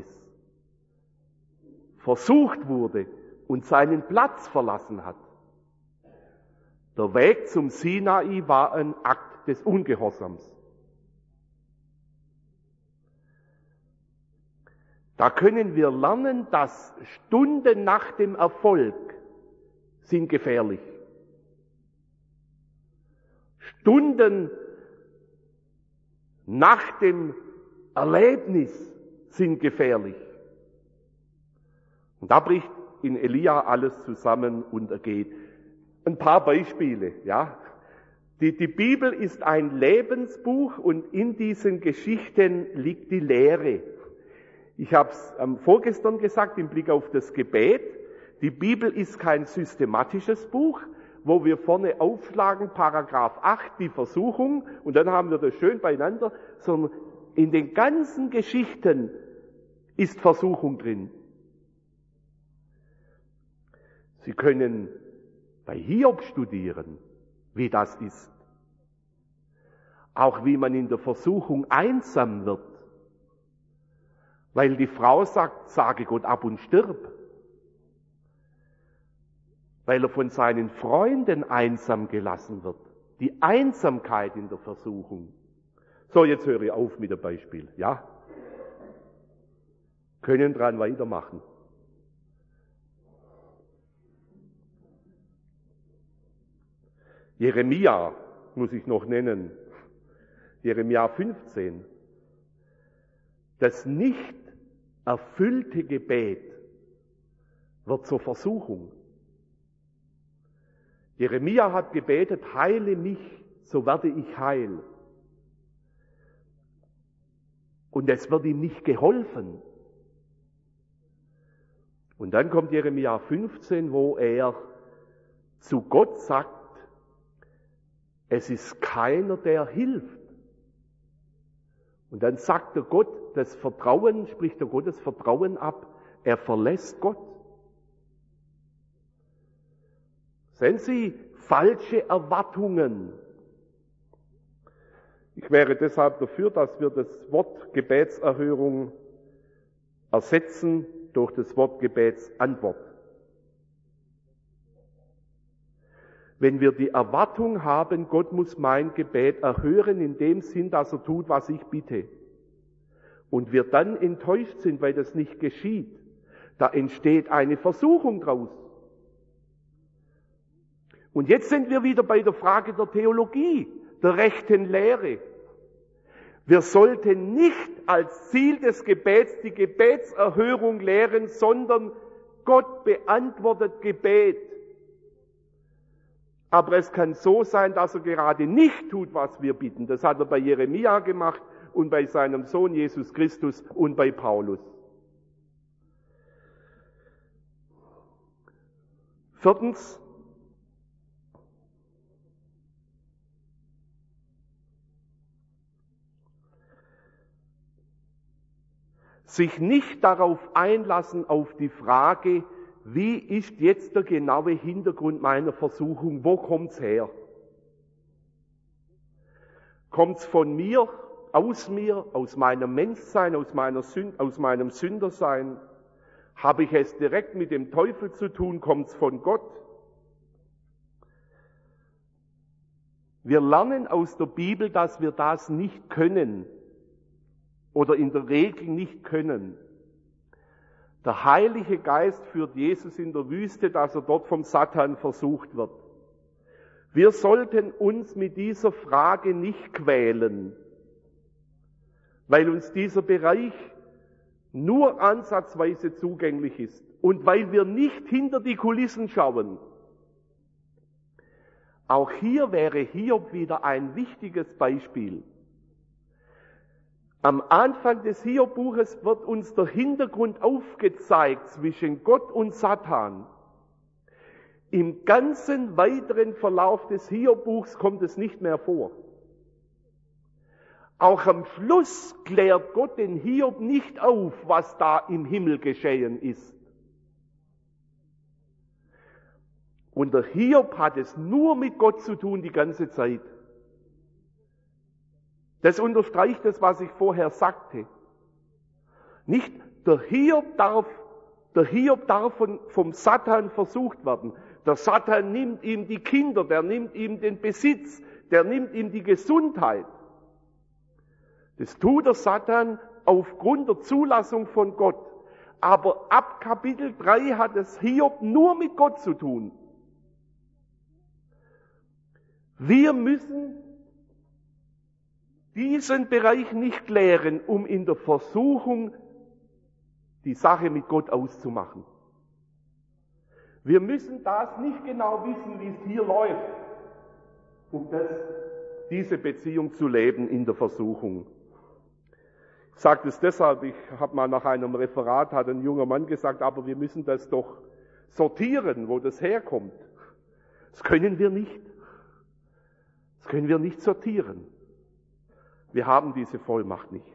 versucht wurde und seinen Platz verlassen hat. Der Weg zum Sinai war ein Akt des Ungehorsams. Da können wir lernen, dass Stunden nach dem Erfolg sind gefährlich. Stunden nach dem Erlebnis sind gefährlich. Und da bricht in Elia alles zusammen und ergeht. Ein paar Beispiele, ja. Die, die Bibel ist ein Lebensbuch und in diesen Geschichten liegt die Lehre. Ich habe es ähm, vorgestern gesagt im Blick auf das Gebet. Die Bibel ist kein systematisches Buch, wo wir vorne aufschlagen, Paragraph acht, die Versuchung, und dann haben wir das schön beieinander, sondern in den ganzen Geschichten ist Versuchung drin. Sie können bei Hiob studieren, wie das ist. Auch wie man in der Versuchung einsam wird. Weil die Frau sagt, sage Gott ab und stirb. Weil er von seinen Freunden einsam gelassen wird. Die Einsamkeit in der Versuchung. So, jetzt höre ich auf mit dem Beispiel, ja? Können dran weitermachen. Jeremia muss ich noch nennen. Jeremia fünfzehn. Das nicht erfüllte Gebet wird zur Versuchung. Jeremia hat gebetet, heile mich, so werde ich heil. Und es wird ihm nicht geholfen. Und dann kommt Jeremia fünfzehn, wo er zu Gott sagt, es ist keiner, der hilft. Und dann sagt der Gott, das Vertrauen, spricht der Gott das Vertrauen ab, er verlässt Gott. Sehen Sie, falsche Erwartungen. Ich wäre deshalb dafür, dass wir das Wort Gebetserhörung ersetzen durch das Wort Gebetsantwort. Wenn wir die Erwartung haben, Gott muss mein Gebet erhören in dem Sinn, dass er tut, was ich bitte, und wir dann enttäuscht sind, weil das nicht geschieht, da entsteht eine Versuchung draus. Und jetzt sind wir wieder bei der Frage der Theologie, der rechten Lehre. Wir sollten nicht als Ziel des Gebets die Gebetserhörung lehren, sondern Gott beantwortet Gebet. Aber es kann so sein, dass er gerade nicht tut, was wir bitten. Das hat er bei Jeremia gemacht und bei seinem Sohn Jesus Christus und bei Paulus. Viertens, sich nicht darauf einlassen auf die Frage, wie ist jetzt der genaue Hintergrund meiner Versuchung, wo kommt's her? Kommt's von mir, aus mir, aus meinem Menschsein, aus, meiner Sünd, aus meinem Sündersein? Habe ich es direkt mit dem Teufel zu tun? Kommt's von Gott? Wir lernen aus der Bibel, dass wir das nicht können oder in der Regel nicht können. Der Heilige Geist führt Jesus in der Wüste, dass er dort vom Satan versucht wird. Wir sollten uns mit dieser Frage nicht quälen, weil uns dieser Bereich nur ansatzweise zugänglich ist und weil wir nicht hinter die Kulissen schauen. Auch hier wäre Hiob wieder ein wichtiges Beispiel. Am Anfang des Hiob-Buches wird uns der Hintergrund aufgezeigt zwischen Gott und Satan. Im ganzen weiteren Verlauf des Hiob-Buchs kommt es nicht mehr vor. Auch am Schluss klärt Gott den Hiob nicht auf, was da im Himmel geschehen ist. Und der Hiob hat es nur mit Gott zu tun die ganze Zeit. Das unterstreicht das, was ich vorher sagte. Nicht der Hiob darf, der Hiob darf von, vom Satan versucht werden. Der Satan nimmt ihm die Kinder, der nimmt ihm den Besitz, der nimmt ihm die Gesundheit. Das tut der Satan aufgrund der Zulassung von Gott. Aber ab Kapitel drei hat es Hiob nur mit Gott zu tun. Wir müssen diesen Bereich nicht klären, um in der Versuchung die Sache mit Gott auszumachen. Wir müssen das nicht genau wissen, wie es hier läuft, um das, diese Beziehung zu leben in der Versuchung. Ich sage das deshalb, ich habe mal nach einem Referat, hat ein junger Mann gesagt, aber wir müssen das doch sortieren, wo das herkommt. Das können wir nicht. Das können wir nicht sortieren. Wir haben diese Vollmacht nicht.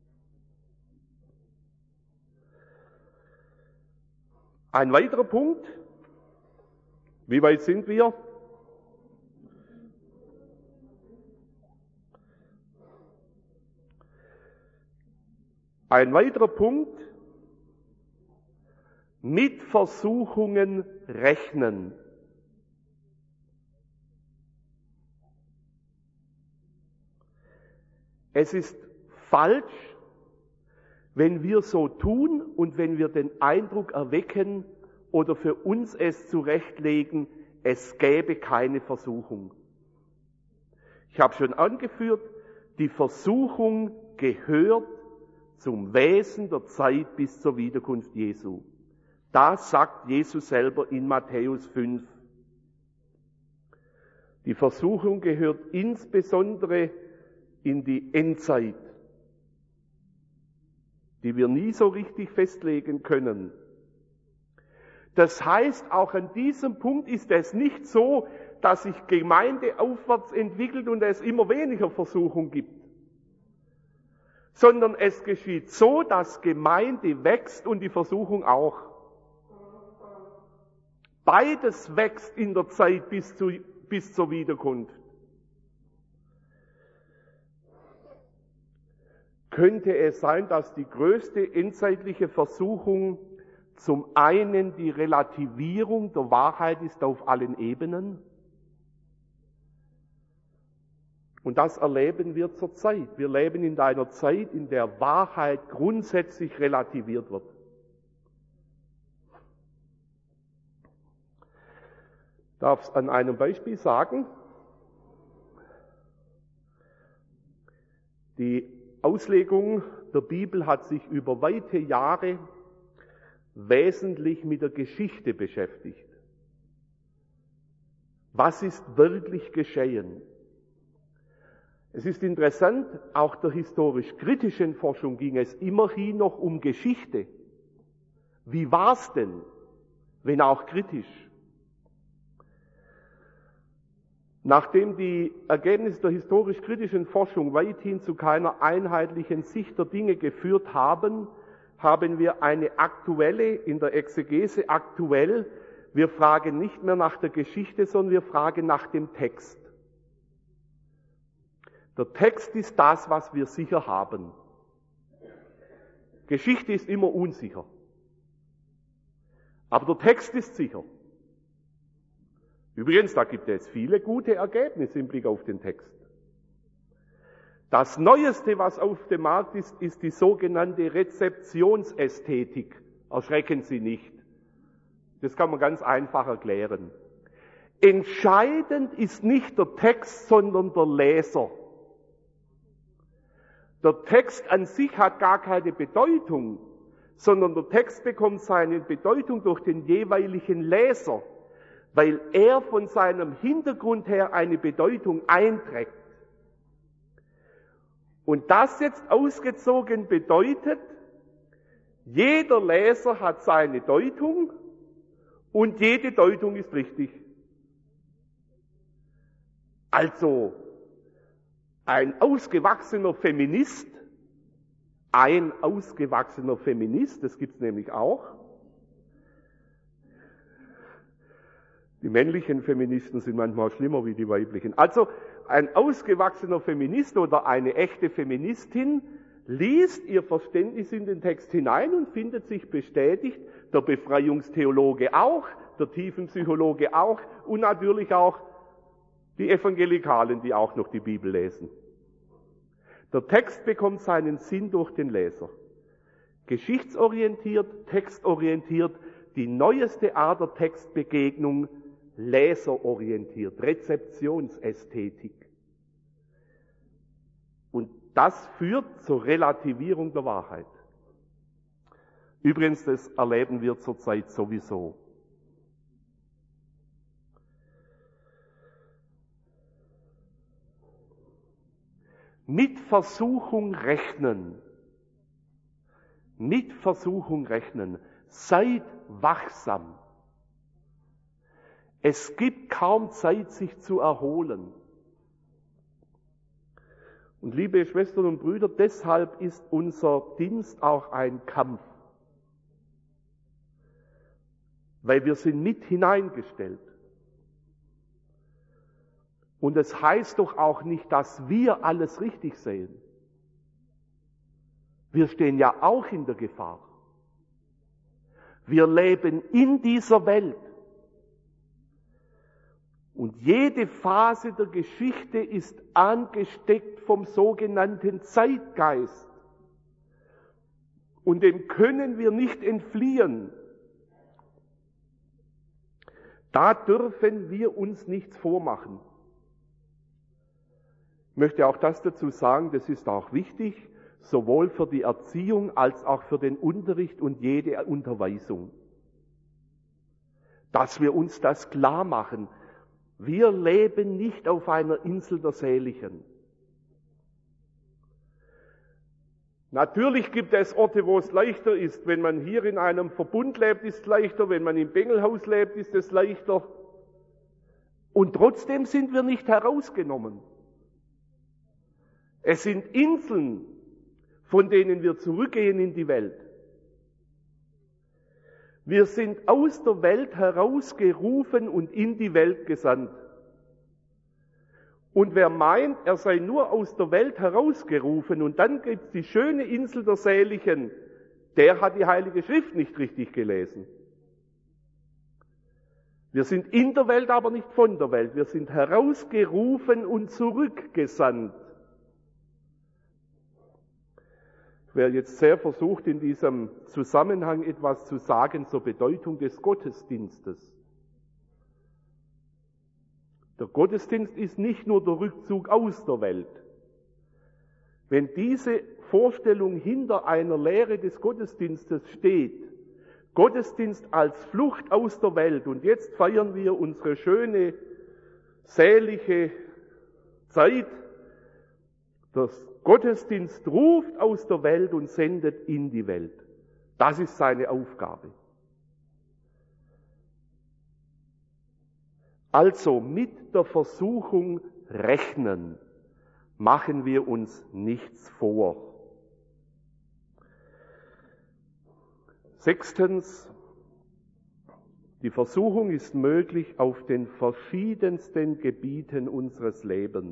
Ein weiterer Punkt. Wie weit sind wir? Ein weiterer Punkt. Mit Versuchungen rechnen. Es ist falsch, wenn wir so tun und wenn wir den Eindruck erwecken oder für uns es zurechtlegen, es gäbe keine Versuchung. Ich habe schon angeführt, die Versuchung gehört zum Wesen der Zeit bis zur Wiederkunft Jesu. Das sagt Jesus selber in Matthäus fünf. Die Versuchung gehört insbesondere in die Endzeit, die wir nie so richtig festlegen können. Das heißt, auch an diesem Punkt ist es nicht so, dass sich Gemeinde aufwärts entwickelt und es immer weniger Versuchung gibt, sondern es geschieht so, dass Gemeinde wächst und die Versuchung auch. Beides wächst in der Zeit bis, zu, bis zur Wiederkunft. Könnte es sein, dass die größte endzeitliche Versuchung zum einen die Relativierung der Wahrheit ist auf allen Ebenen? Und das erleben wir zurzeit. Wir leben in einer Zeit, in der Wahrheit grundsätzlich relativiert wird. Ich darf es an einem Beispiel sagen. Die Auslegung der Bibel hat sich über weite Jahre wesentlich mit der Geschichte beschäftigt. Was ist wirklich geschehen? Es ist interessant, auch der historisch-kritischen Forschung ging es immerhin noch um Geschichte. Wie war's denn, wenn auch kritisch? Nachdem die Ergebnisse der historisch-kritischen Forschung weithin zu keiner einheitlichen Sicht der Dinge geführt haben, haben wir eine aktuelle, in der Exegese aktuell, wir fragen nicht mehr nach der Geschichte, sondern wir fragen nach dem Text. Der Text ist das, was wir sicher haben. Geschichte ist immer unsicher. Aber der Text ist sicher. Übrigens, da gibt es viele gute Ergebnisse im Blick auf den Text. Das Neueste, was auf dem Markt ist, ist die sogenannte Rezeptionsästhetik. Erschrecken Sie nicht. Das kann man ganz einfach erklären. Entscheidend ist nicht der Text, sondern der Leser. Der Text an sich hat gar keine Bedeutung, sondern der Text bekommt seine Bedeutung durch den jeweiligen Leser, weil er von seinem Hintergrund her eine Bedeutung einträgt. Und das jetzt ausgezogen bedeutet, jeder Leser hat seine Deutung und jede Deutung ist richtig. Also, ein ausgewachsener Feminist, ein ausgewachsener Feminist, das gibt's nämlich auch. Die männlichen Feministen sind manchmal schlimmer wie die weiblichen. Also, ein ausgewachsener Feminist oder eine echte Feministin liest ihr Verständnis in den Text hinein und findet sich bestätigt, der Befreiungstheologe auch, der Tiefenpsychologe auch und natürlich auch die Evangelikalen, die auch noch die Bibel lesen. Der Text bekommt seinen Sinn durch den Leser. Geschichtsorientiert, textorientiert, die neueste Art der Textbegegnung, leserorientiert, Rezeptionsästhetik. Und das führt zur Relativierung der Wahrheit. Übrigens, das erleben wir zurzeit sowieso. Mit Versuchung rechnen. Mit Versuchung rechnen. Seid wachsam. Es gibt kaum Zeit, sich zu erholen. Und liebe Schwestern und Brüder, deshalb ist unser Dienst auch ein Kampf. Weil wir sind mit hineingestellt. Und es heißt doch auch nicht, dass wir alles richtig sehen. Wir stehen ja auch in der Gefahr. Wir leben in dieser Welt. Und jede Phase der Geschichte ist angesteckt vom sogenannten Zeitgeist. Und dem können wir nicht entfliehen. Da dürfen wir uns nichts vormachen. Ich möchte auch das dazu sagen, das ist auch wichtig, sowohl für die Erziehung als auch für den Unterricht und jede Unterweisung. Dass wir uns das klar machen. Wir leben nicht auf einer Insel der Seligen. Natürlich gibt es Orte, wo es leichter ist. Wenn man hier in einem Verbund lebt, ist es leichter. Wenn man im Bengelhaus lebt, ist es leichter. Und trotzdem sind wir nicht herausgenommen. Es sind Inseln, von denen wir zurückgehen in die Welt. Wir sind aus der Welt herausgerufen und in die Welt gesandt. Und wer meint, er sei nur aus der Welt herausgerufen und dann gibt es die schöne Insel der Seligen, der hat die Heilige Schrift nicht richtig gelesen. Wir sind in der Welt, aber nicht von der Welt. Wir sind herausgerufen und zurückgesandt. Ich werde jetzt sehr versucht, in diesem Zusammenhang etwas zu sagen zur Bedeutung des Gottesdienstes. Der Gottesdienst ist nicht nur der Rückzug aus der Welt. Wenn diese Vorstellung hinter einer Lehre des Gottesdienstes steht, Gottesdienst als Flucht aus der Welt, und jetzt feiern wir unsere schöne, selige Zeit, Der Gottesdienst ruft aus der Welt und sendet in die Welt. Das ist seine Aufgabe. Also mit der Versuchung rechnen, machen wir uns nichts vor. Sechstens, die Versuchung ist möglich auf den verschiedensten Gebieten unseres Lebens.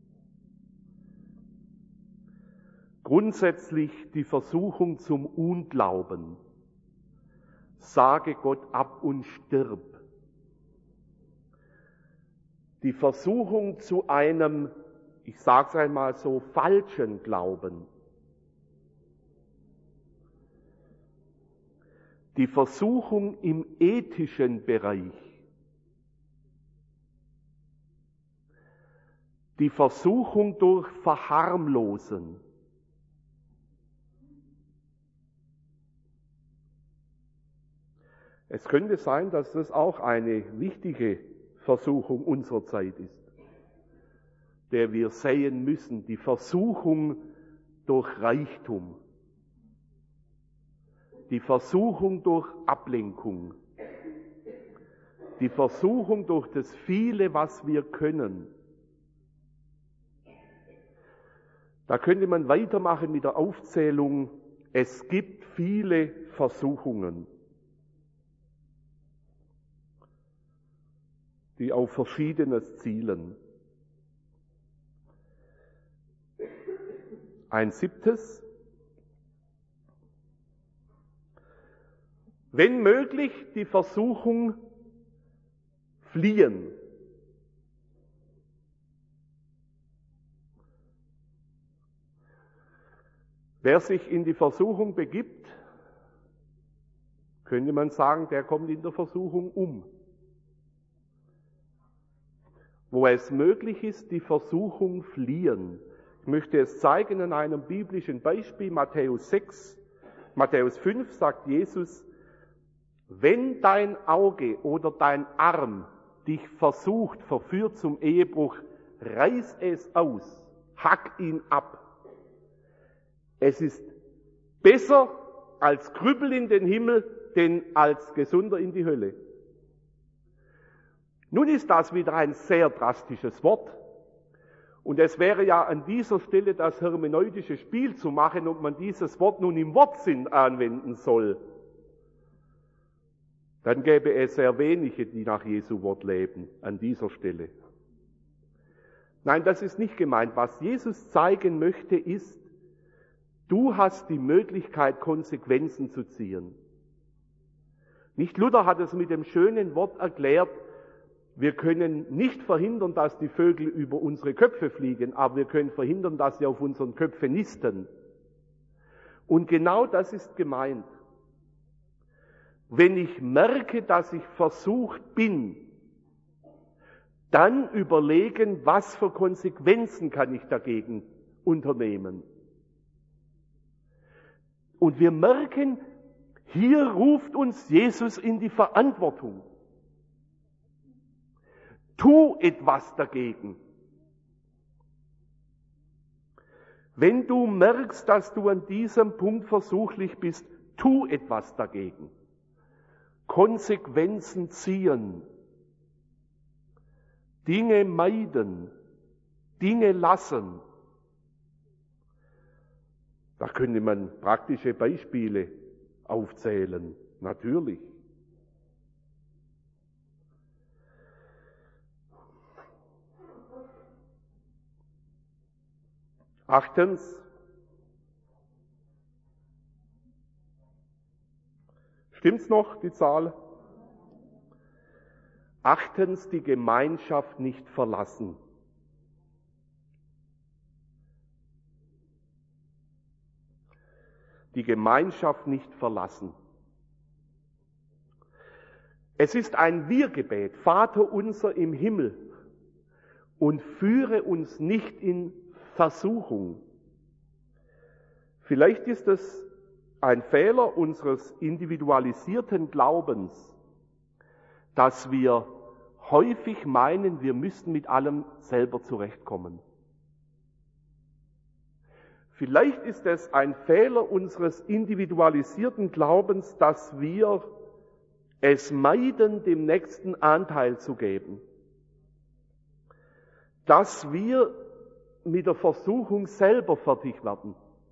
Grundsätzlich die Versuchung zum Unglauben. Sage Gott ab und stirb. Die Versuchung zu einem, ich sage es einmal so, falschen Glauben. Die Versuchung im ethischen Bereich. Die Versuchung durch Verharmlosen. Es könnte sein, dass das auch eine wichtige Versuchung unserer Zeit ist, der wir sehen müssen, die Versuchung durch Reichtum, die Versuchung durch Ablenkung, die Versuchung durch das viele, was wir können. Da könnte man weitermachen mit der Aufzählung, es gibt viele Versuchungen, die auf Verschiedenes zielen. Ein siebtes, wenn möglich die Versuchung fliehen. Wer sich in die Versuchung begibt, könnte man sagen, der kommt in der Versuchung um. Wo es möglich ist, die Versuchung fliehen. Ich möchte es zeigen an einem biblischen Beispiel, Matthäus sechs. Matthäus fünf sagt Jesus, wenn dein Auge oder dein Arm dich versucht, verführt zum Ehebruch, reiß es aus, hack ihn ab. Es ist besser als Krüppel in den Himmel, denn als Gesunder in die Hölle. Nun ist das wieder ein sehr drastisches Wort. Und es wäre ja an dieser Stelle das hermeneutische Spiel zu machen, ob man dieses Wort nun im Wortsinn anwenden soll. Dann gäbe es sehr wenige, die nach Jesu Wort leben, an dieser Stelle. Nein, das ist nicht gemeint. Was Jesus zeigen möchte, ist, du hast die Möglichkeit, Konsequenzen zu ziehen. Nicht Luther hat es mit dem schönen Wort erklärt, wir können nicht verhindern, dass die Vögel über unsere Köpfe fliegen, aber wir können verhindern, dass sie auf unseren Köpfen nisten. Und genau das ist gemeint. Wenn ich merke, dass ich versucht bin, dann überlegen, was für Konsequenzen kann ich dagegen unternehmen. Und wir merken, hier ruft uns Jesus in die Verantwortung. Tu etwas dagegen. Wenn du merkst, dass du an diesem Punkt versuchlich bist, tu etwas dagegen. Konsequenzen ziehen. Dinge meiden. Dinge lassen. Da könnte man praktische Beispiele aufzählen, natürlich. Achtens, stimmt's noch, die Zahl? Achtens, die Gemeinschaft nicht verlassen. Die Gemeinschaft nicht verlassen. Es ist ein Wir-Gebet, Vater unser im Himmel, und führe uns nicht in Versuchung. Vielleicht ist es ein Fehler unseres individualisierten Glaubens, dass wir häufig meinen, wir müssten mit allem selber zurechtkommen. Vielleicht ist es ein Fehler unseres individualisierten Glaubens, dass wir es meiden, dem Nächsten Anteil zu geben. Dass wir mit der Versuchung selber fertig werden.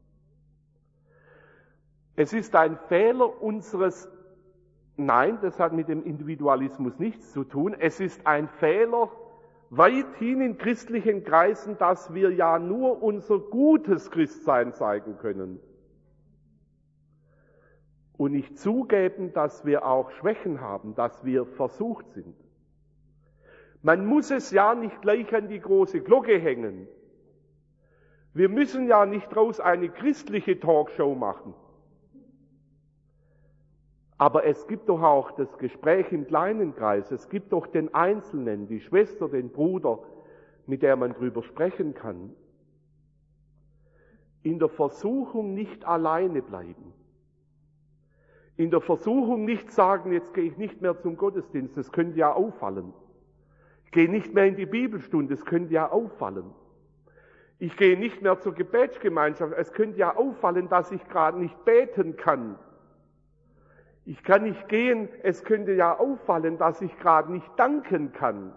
Es ist ein Fehler unseres, nein, das hat mit dem Individualismus nichts zu tun, es ist ein Fehler weithin in christlichen Kreisen, dass wir ja nur unser gutes Christsein zeigen können. Und nicht zugeben, dass wir auch Schwächen haben, dass wir versucht sind. Man muss es ja nicht gleich an die große Glocke hängen. Wir müssen ja nicht daraus eine christliche Talkshow machen. Aber es gibt doch auch das Gespräch im kleinen Kreis. Es gibt doch den Einzelnen, die Schwester, den Bruder, mit der man drüber sprechen kann. In der Versuchung nicht alleine bleiben. In der Versuchung nicht sagen, jetzt gehe ich nicht mehr zum Gottesdienst, das könnte ja auffallen. Ich gehe nicht mehr in die Bibelstunde, das könnte ja auffallen. Ich gehe nicht mehr zur Gebetsgemeinschaft, es könnte ja auffallen, dass ich gerade nicht beten kann. Ich kann nicht gehen, es könnte ja auffallen, dass ich gerade nicht danken kann.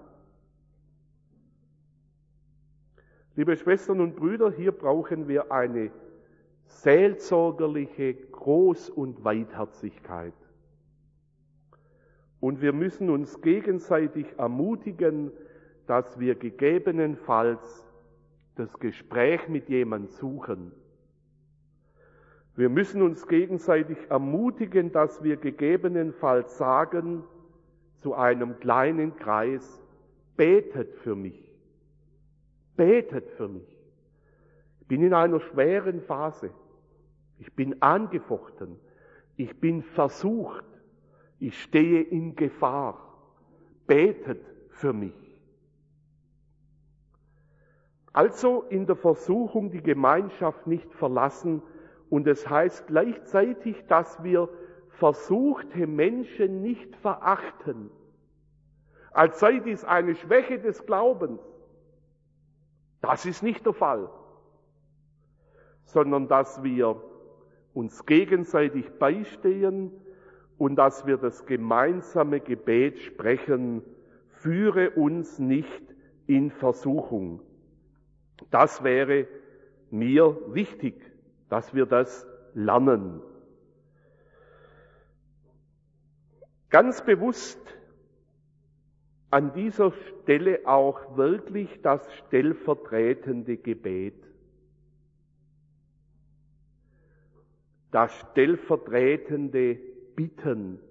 Liebe Schwestern und Brüder, hier brauchen wir eine seelsorgerliche Groß- und Weitherzigkeit. Und wir müssen uns gegenseitig ermutigen, dass wir gegebenenfalls das Gespräch mit jemandem suchen. Wir müssen uns gegenseitig ermutigen, dass wir gegebenenfalls sagen zu einem kleinen Kreis, betet für mich, betet für mich. Ich bin in einer schweren Phase, ich bin angefochten, ich bin versucht, ich stehe in Gefahr, betet für mich. Also in der Versuchung die Gemeinschaft nicht verlassen, und es heißt gleichzeitig, dass wir versuchte Menschen nicht verachten, als sei dies eine Schwäche des Glaubens. Das ist nicht der Fall, sondern dass wir uns gegenseitig beistehen und dass wir das gemeinsame Gebet sprechen, führe uns nicht in Versuchung. Das wäre mir wichtig, dass wir das lernen. Ganz bewusst an dieser Stelle auch wirklich das stellvertretende Gebet. Das stellvertretende Bitten.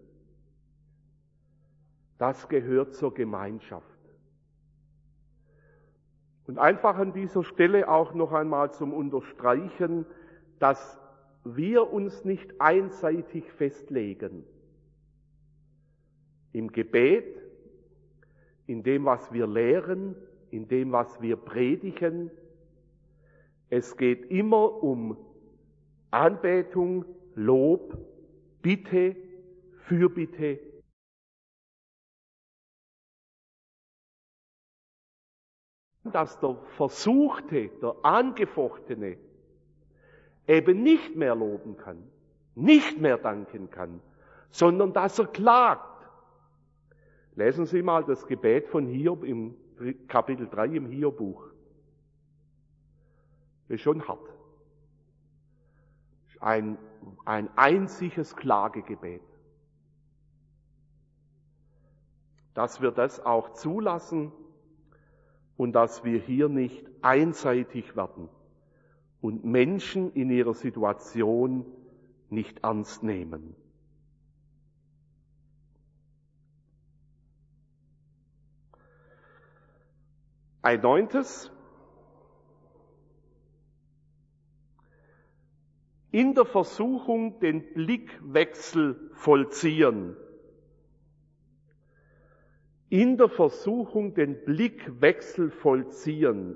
Das gehört zur Gemeinschaft. Und einfach an dieser Stelle auch noch einmal zum Unterstreichen, dass wir uns nicht einseitig festlegen. Im Gebet, in dem, was wir lehren, in dem, was wir predigen. Es geht immer um Anbetung, Lob, Bitte, Fürbitte. Dass der Versuchte, der Angefochtene eben nicht mehr loben kann, nicht mehr danken kann, sondern dass er klagt. Lesen Sie mal das Gebet von Hiob im Kapitel drei im Hiob-Buch. Das ist schon hart. Ein, ein einziges Klagegebet. Dass wir das auch zulassen und dass wir hier nicht einseitig werden und Menschen in ihrer Situation nicht ernst nehmen. Ein neuntes. In der Versuchung den Blickwechsel vollziehen. In der Versuchung den Blickwechsel vollziehen.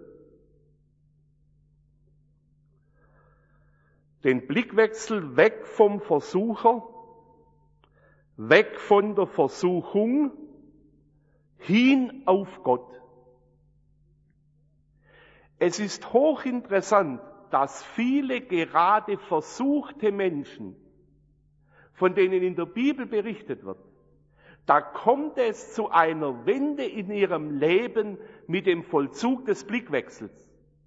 Den Blickwechsel weg vom Versucher, weg von der Versuchung, hin auf Gott. Es ist hochinteressant, dass viele gerade versuchte Menschen, von denen in der Bibel berichtet wird, da kommt es zu einer Wende in ihrem Leben mit dem Vollzug des Blickwechsels.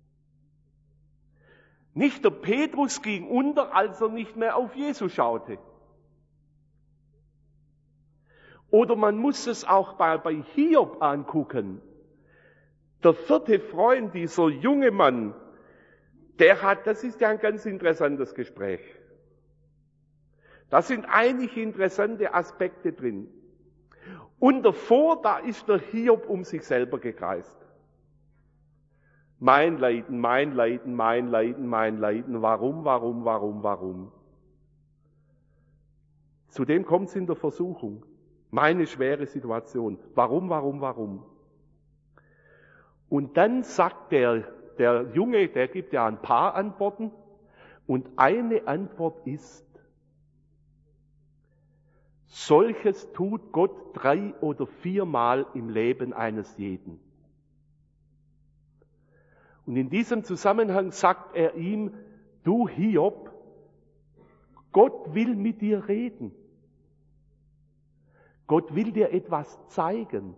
Nicht der Petrus ging unter, als er nicht mehr auf Jesus schaute. Oder man muss es auch bei, bei Hiob angucken. Der vierte Freund, dieser junge Mann, der hat, das ist ja ein ganz interessantes Gespräch. Da sind einige interessante Aspekte drin. Und davor, da ist der Hiob um sich selber gekreist. Mein Leiden, mein Leiden, mein Leiden, mein Leiden. Warum, warum, warum, warum? Zudem kommt es in der Versuchung. Meine schwere Situation. Warum, warum, warum? Und dann sagt der, der Junge, der gibt ja ein paar Antworten. Und eine Antwort ist, solches tut Gott drei oder viermal im Leben eines jeden. Und in diesem Zusammenhang sagt er ihm, du Hiob, Gott will mit dir reden. Gott will dir etwas zeigen.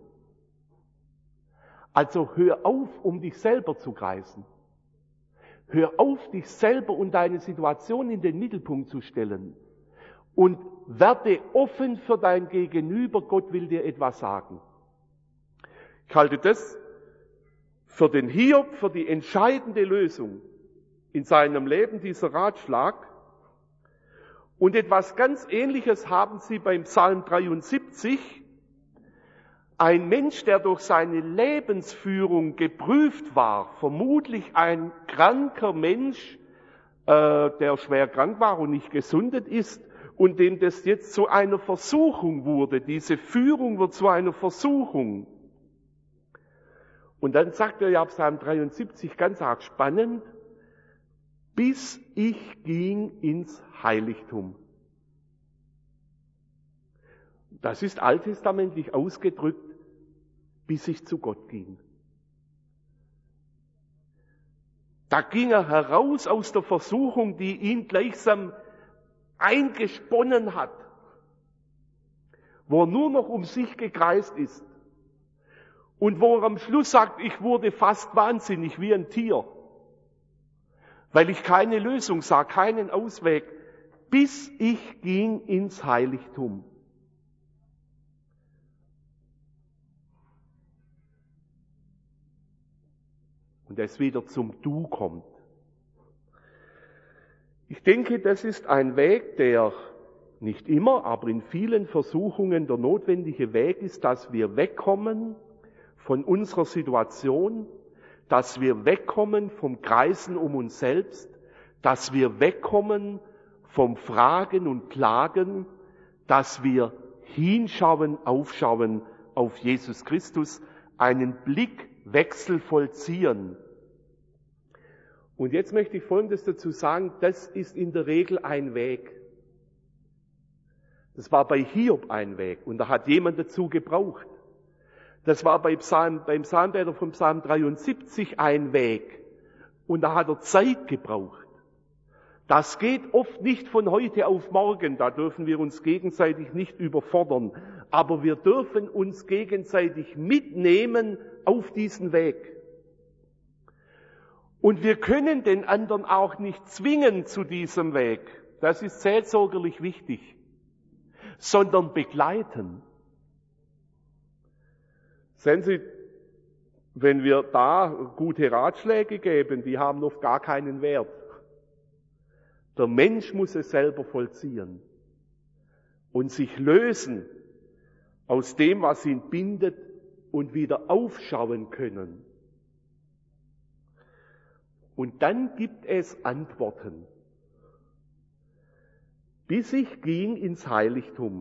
Also hör auf, um dich selber zu kreisen. Hör auf, dich selber und deine Situation in den Mittelpunkt zu stellen. Und werde offen für dein Gegenüber, Gott will dir etwas sagen. Ich halte das für den Hiob, für die entscheidende Lösung in seinem Leben, dieser Ratschlag. Und etwas ganz Ähnliches haben Sie beim Psalm dreiundsiebzig. Ein Mensch, der durch seine Lebensführung geprüft war, vermutlich ein kranker Mensch, äh, der schwer krank war und nicht gesundet ist, und dem das jetzt zu einer Versuchung wurde. Diese Führung wird zu einer Versuchung. Und dann sagt er ja Psalm dreiundsiebzig ganz arg spannend, bis ich ging ins Heiligtum. Das ist alttestamentlich ausgedrückt, bis ich zu Gott ging. Da ging er heraus aus der Versuchung, die ihn gleichsam eingesponnen hat, wo er nur noch um sich gekreist ist und wo er am Schluss sagt, ich wurde fast wahnsinnig wie ein Tier, weil ich keine Lösung sah, keinen Ausweg, bis ich ging ins Heiligtum. Und es wieder zum Du kommt. Ich denke, das ist ein Weg, der nicht immer, aber in vielen Versuchungen der notwendige Weg ist, dass wir wegkommen von unserer Situation, dass wir wegkommen vom Kreisen um uns selbst, dass wir wegkommen vom Fragen und Klagen, dass wir hinschauen, aufschauen auf Jesus Christus, einen Blickwechsel vollziehen. Und jetzt möchte ich Folgendes dazu sagen, das ist in der Regel ein Weg. Das war bei Hiob ein Weg und da hat jemand dazu gebraucht. Das war bei Psalm, beim Psalmbeter vom Psalm dreiundsiebzig ein Weg und da hat er Zeit gebraucht. Das geht oft nicht von heute auf morgen, da dürfen wir uns gegenseitig nicht überfordern, aber wir dürfen uns gegenseitig mitnehmen auf diesen Weg. Und wir können den anderen auch nicht zwingen zu diesem Weg, das ist seelsorgerlich wichtig, sondern begleiten. Sehen Sie, wenn wir da gute Ratschläge geben, die haben oft gar keinen Wert. Der Mensch muss es selber vollziehen und sich lösen aus dem, was ihn bindet und wieder aufschauen können. Und dann gibt es Antworten. Bis ich ging ins Heiligtum.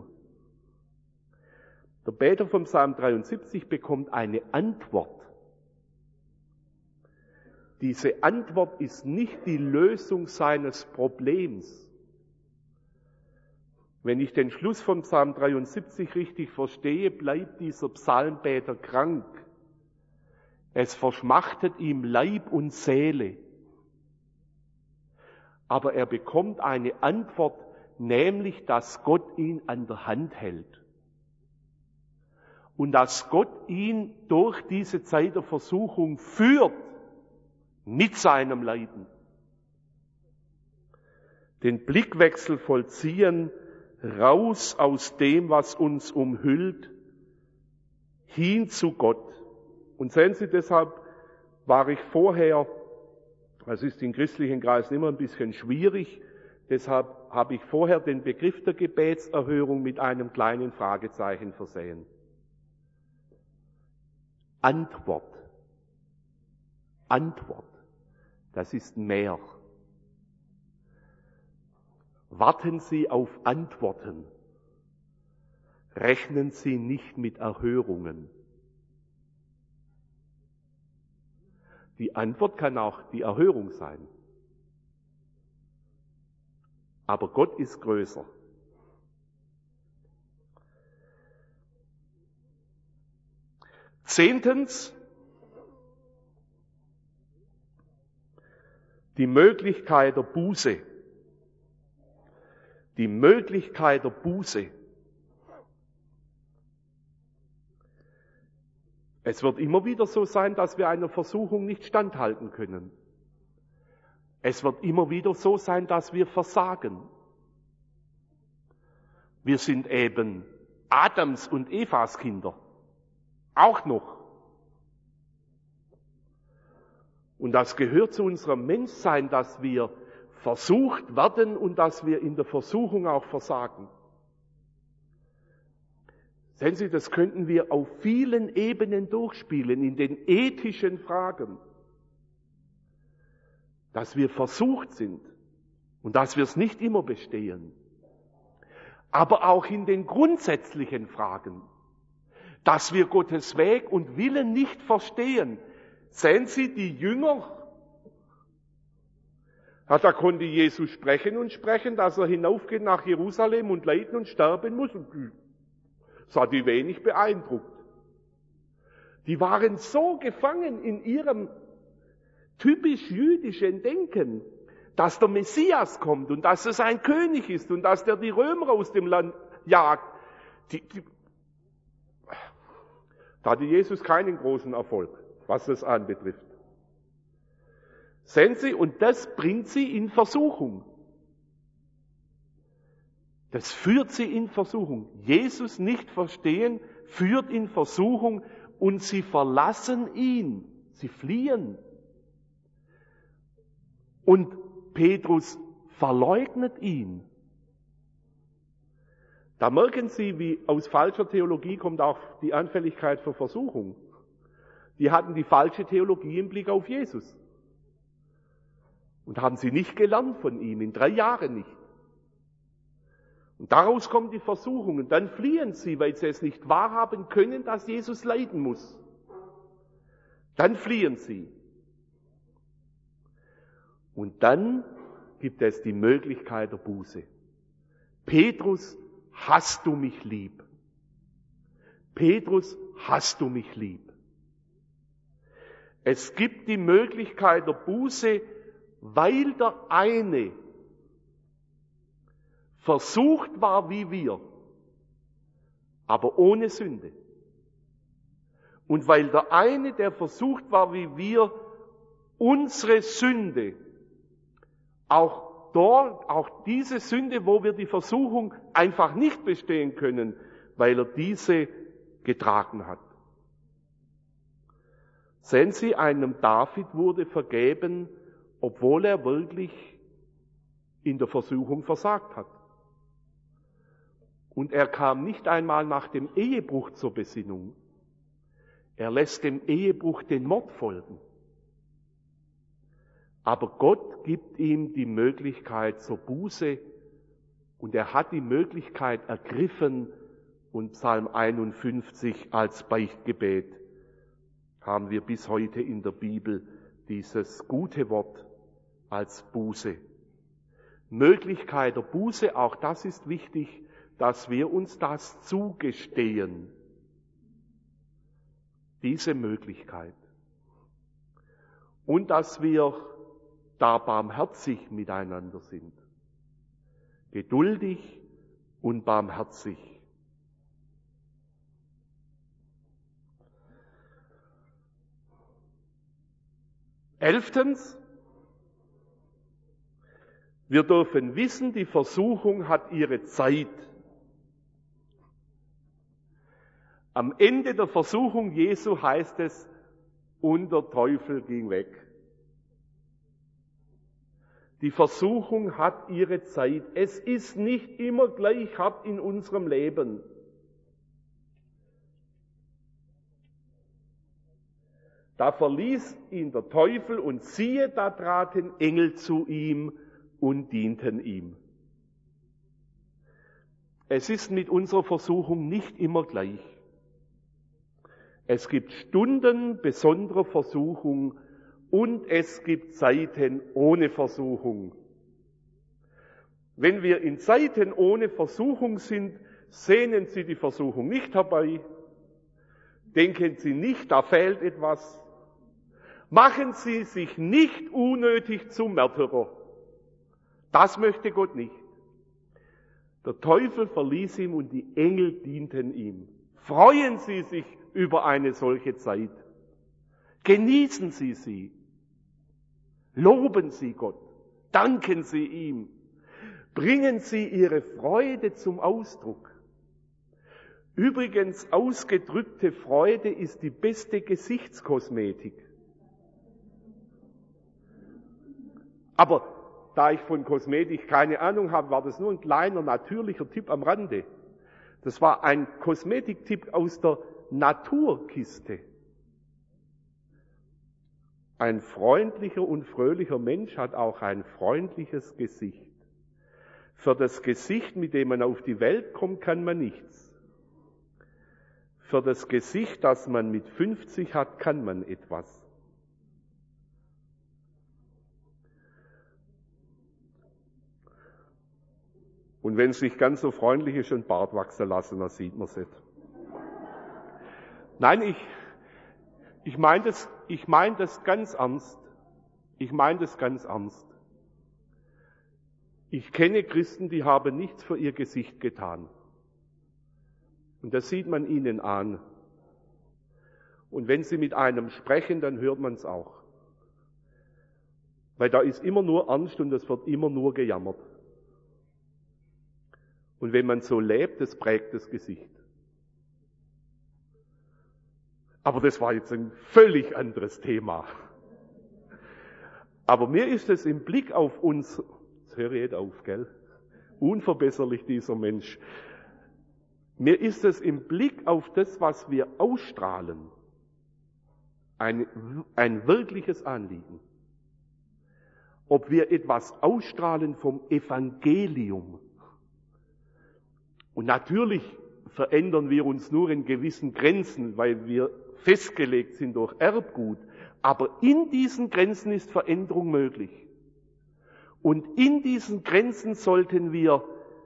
Der Beter vom Psalm dreiundsiebzig bekommt eine Antwort. Diese Antwort ist nicht die Lösung seines Problems. Wenn ich den Schluss vom Psalm dreiundsiebzig richtig verstehe, bleibt dieser Psalmbeter krank. Es verschmachtet ihm Leib und Seele. aber er bekommt eine Antwort, nämlich, dass Gott ihn an der Hand hält. Und dass Gott ihn durch diese Zeit der Versuchung führt mit seinem Leiden. Den Blickwechsel vollziehen, raus aus dem, was uns umhüllt, hin zu Gott. Und sehen Sie, deshalb war ich vorher, das ist in christlichen Kreisen immer ein bisschen schwierig, deshalb habe ich vorher den Begriff der Gebetserhörung mit einem kleinen Fragezeichen versehen. Antwort. Antwort. Das ist mehr. Warten Sie auf Antworten. Rechnen Sie nicht mit Erhörungen. Die Antwort kann auch die Erhörung sein. Aber Gott ist größer. Zehntens, die Möglichkeit der Buße. Die Möglichkeit der Buße. Es wird immer wieder so sein, dass wir einer Versuchung nicht standhalten können. Es wird immer wieder so sein, dass wir versagen. Wir sind eben Adams und Evas Kinder. Auch noch. Und das gehört zu unserem Menschsein, dass wir versucht werden und dass wir in der Versuchung auch versagen. Sehen Sie, das könnten wir auf vielen Ebenen durchspielen, in den ethischen Fragen. Dass wir versucht sind und dass wir es nicht immer bestehen. Aber auch in den grundsätzlichen Fragen. Dass wir Gottes Weg und Willen nicht verstehen. Sehen Sie, die Jünger, ja, da konnte Jesus sprechen und sprechen, dass er hinaufgeht nach Jerusalem und leiden und sterben muss. Und das hat die wenig beeindruckt. Die waren so gefangen in ihrem typisch jüdischen Denken, dass der Messias kommt und dass es ein König ist und dass der die Römer aus dem Land jagt. Die, die, da hatte Jesus keinen großen Erfolg, was das anbetrifft. Sehen Sie, und das bringt sie in Versuchung. Das führt sie in Versuchung. Jesus nicht verstehen, führt in Versuchung und sie verlassen ihn. Sie fliehen. Und Petrus verleugnet ihn. Da merken Sie, wie aus falscher Theologie kommt auch die Anfälligkeit für Versuchung. Die hatten die falsche Theologie im Blick auf Jesus. Und haben sie nicht gelernt von ihm, in drei Jahren nicht. Und daraus kommt die Versuchung. Und dann fliehen sie, weil sie es nicht wahrhaben können, dass Jesus leiden muss. Dann fliehen sie. Und dann gibt es die Möglichkeit der Buße. Petrus, hast du mich lieb? Petrus, hast du mich lieb? Es gibt die Möglichkeit der Buße, weil der eine versucht war wie wir, aber ohne Sünde. Und weil der eine, der versucht war wie wir, unsere Sünde, auch dort, auch diese Sünde, wo wir die Versuchung einfach nicht bestehen können, weil er diese getragen hat. Sehen Sie, einem David wurde vergeben, obwohl er wirklich in der Versuchung versagt hat. Und er kam nicht einmal nach dem Ehebruch zur Besinnung. Er lässt dem Ehebruch den Mord folgen. Aber Gott gibt ihm die Möglichkeit zur Buße und er hat die Möglichkeit ergriffen und Psalm einundfünfzig als Beichtgebet haben wir bis heute in der Bibel dieses gute Wort als Buße. Möglichkeit der Buße, auch das ist wichtig, dass wir uns das zugestehen. Diese Möglichkeit. Und dass wir da barmherzig miteinander sind. Geduldig und barmherzig. Elftens, wir dürfen wissen, die Versuchung hat ihre Zeit. Am Ende der Versuchung Jesu heißt es, und der Teufel ging weg. Die Versuchung hat ihre Zeit. Es ist nicht immer gleich hart in unserem Leben. Da verließ ihn der Teufel und siehe, da traten Engel zu ihm und dienten ihm. Es ist mit unserer Versuchung nicht immer gleich. Es gibt Stunden besonderer Versuchung und es gibt Zeiten ohne Versuchung. Wenn wir in Zeiten ohne Versuchung sind, sehnen Sie die Versuchung nicht herbei. Denken Sie nicht, da fehlt etwas. Machen Sie sich nicht unnötig zum Märtyrer. Das möchte Gott nicht. Der Teufel verließ ihn und die Engel dienten ihm. Freuen Sie sich über eine solche Zeit. Genießen Sie sie. Loben Sie Gott. Danken Sie ihm. Bringen Sie Ihre Freude zum Ausdruck. Übrigens, ausgedrückte Freude ist die beste Gesichtskosmetik. Aber da ich von Kosmetik keine Ahnung habe, war das nur ein kleiner natürlicher Tipp am Rande. Das war ein Kosmetiktipp aus der Naturkiste. Ein freundlicher und fröhlicher Mensch hat auch ein freundliches Gesicht. Für das Gesicht, mit dem man auf die Welt kommt, kann man nichts. Für das Gesicht, das man mit fünfzig hat, kann man etwas. Und wenn es nicht ganz so freundlich ist, einen Bart wachsen lassen, dann sieht man es nicht. Nein, ich, ich meine das, ich meine das ganz ernst. Ich meine das ganz ernst. Ich kenne Christen, die haben nichts für ihr Gesicht getan. Und das sieht man ihnen an. Und wenn sie mit einem sprechen, dann hört man es auch. Weil da ist immer nur Ernst und es wird immer nur gejammert. Und wenn man so lebt, das prägt das Gesicht. Aber das war jetzt ein völlig anderes Thema. Aber mir ist es im Blick auf uns, jetzt höre ich jetzt auf, gell? Unverbesserlich dieser Mensch. Mir ist es im Blick auf das, was wir ausstrahlen, ein, ein wirkliches Anliegen. Ob wir etwas ausstrahlen vom Evangelium. Und natürlich verändern wir uns nur in gewissen Grenzen, weil wir festgelegt sind durch Erbgut. Aber in diesen Grenzen ist Veränderung möglich. Und in diesen Grenzen sollten wir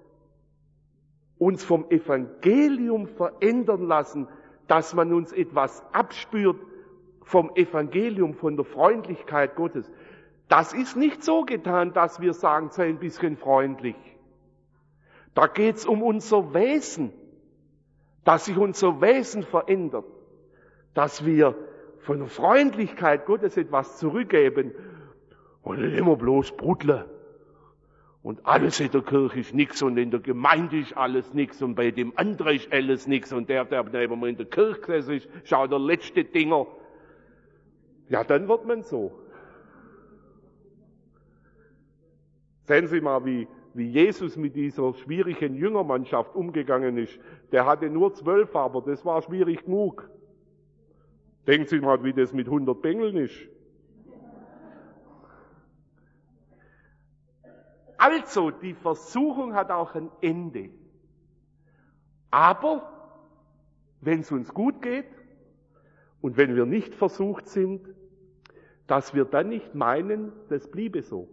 uns vom Evangelium verändern lassen, dass man uns etwas abspürt vom Evangelium, von der Freundlichkeit Gottes. Das ist nicht so getan, dass wir sagen, sei ein bisschen freundlich. Da geht's um unser Wesen, dass sich unser Wesen verändert, dass wir von der Freundlichkeit Gottes etwas zurückgeben und nicht immer bloß bruddeln. Und alles in der Kirche ist nichts und in der Gemeinde ist alles nichts und bei dem anderen ist alles nichts und der, der neben mir in der Kirche gesessen ist, schau der letzte Dinger. Ja, dann wird man so. Sehen Sie mal, wie wie Jesus mit dieser schwierigen Jüngermannschaft umgegangen ist. Der hatte nur zwölf, aber das war schwierig genug. Denken Sie mal, wie das mit hundert Bengeln ist. Also, die Versuchung hat auch ein Ende. Aber, wenn es uns gut geht und wenn wir nicht versucht sind, dass wir dann nicht meinen, das bliebe so.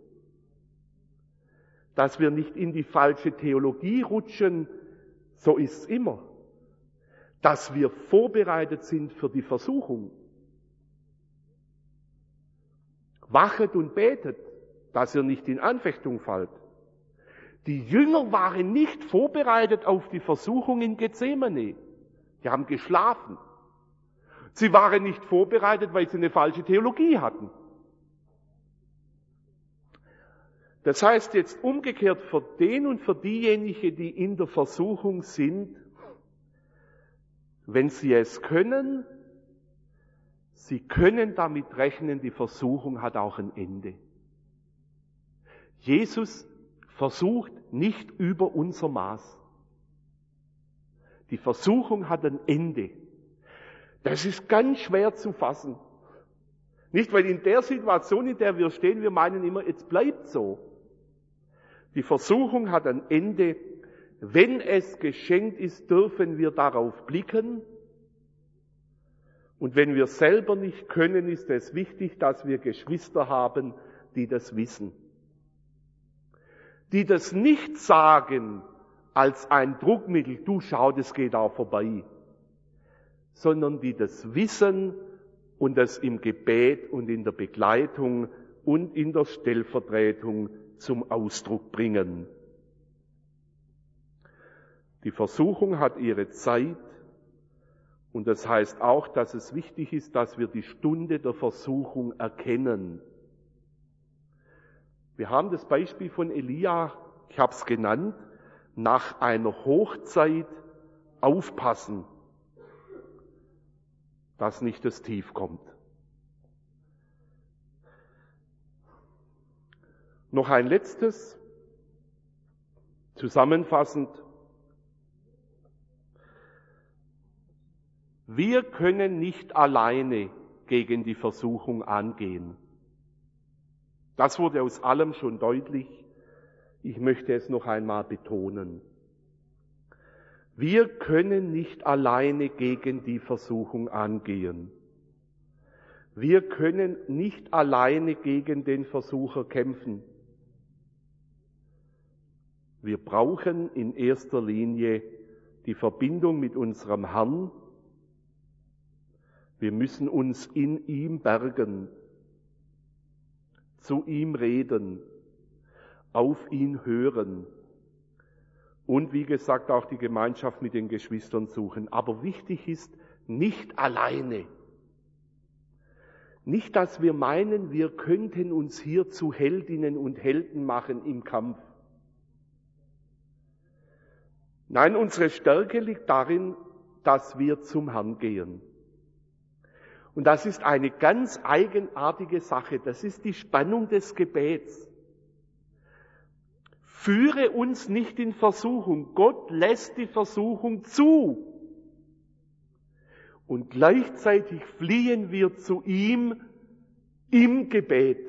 Dass wir nicht in die falsche Theologie rutschen, so ist's immer. Dass wir vorbereitet sind für die Versuchung. Wachet und betet, dass ihr nicht in Anfechtung fallt. Die Jünger waren nicht vorbereitet auf die Versuchung in Gethsemane. Die haben geschlafen. Sie waren nicht vorbereitet, weil sie eine falsche Theologie hatten. Das heißt jetzt umgekehrt für den und für diejenigen, die in der Versuchung sind, wenn sie es können, sie können damit rechnen, die Versuchung hat auch ein Ende. Jesus versucht nicht über unser Maß. Die Versuchung hat ein Ende. Das ist ganz schwer zu fassen. Nicht, weil in der Situation, in der wir stehen, wir meinen immer, jetzt bleibt so. Die Versuchung hat ein Ende. Wenn es geschenkt ist, dürfen wir darauf blicken. Und wenn wir selber nicht können, ist es wichtig, dass wir Geschwister haben, die das wissen. Die das nicht sagen als ein Druckmittel, du schau, das geht auch vorbei, sondern die das wissen und das im Gebet und in der Begleitung und in der Stellvertretung zum Ausdruck bringen. Die Versuchung hat ihre Zeit und das heißt auch, dass es wichtig ist, dass wir die Stunde der Versuchung erkennen. Wir haben das Beispiel von Elia, ich habe es genannt, nach einer Hochzeit aufpassen, dass nicht das Tief kommt. Noch ein letztes, zusammenfassend. Wir können nicht alleine gegen die Versuchung angehen. Das wurde aus allem schon deutlich. Ich möchte es noch einmal betonen. Wir können nicht alleine gegen die Versuchung angehen. Wir können nicht alleine gegen den Versucher kämpfen. Wir brauchen in erster Linie die Verbindung mit unserem Herrn. Wir müssen uns in ihm bergen, zu ihm reden, auf ihn hören und wie gesagt auch die Gemeinschaft mit den Geschwistern suchen. Aber wichtig ist, nicht alleine. Nicht, dass wir meinen, wir könnten uns hier zu Heldinnen und Helden machen im Kampf. Nein, unsere Stärke liegt darin, dass wir zum Herrn gehen. Und das ist eine ganz eigenartige Sache. Das ist die Spannung des Gebets. Führe uns nicht in Versuchung. Gott lässt die Versuchung zu. Und gleichzeitig fliehen wir zu ihm im Gebet.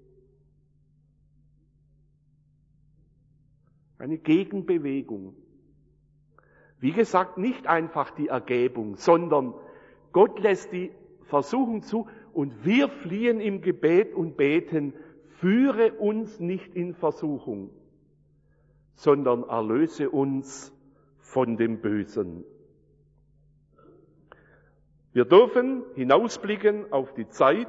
Eine Gegenbewegung. Wie gesagt, nicht einfach die Ergebung, sondern Gott lässt die Versuchung zu und wir fliehen im Gebet und beten, führe uns nicht in Versuchung, sondern erlöse uns von dem Bösen. Wir dürfen hinausblicken auf die Zeit,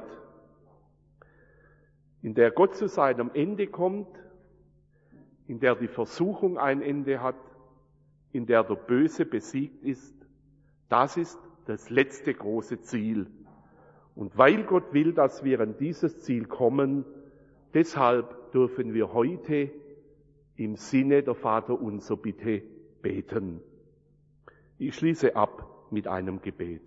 in der Gott zu seinem Ende kommt, in der die Versuchung ein Ende hat, in der der Böse besiegt ist. Das ist das letzte große Ziel. Und weil Gott will, dass wir an dieses Ziel kommen, deshalb dürfen wir heute im Sinne der Vaterunser Bitte beten. Ich schließe ab mit einem Gebet.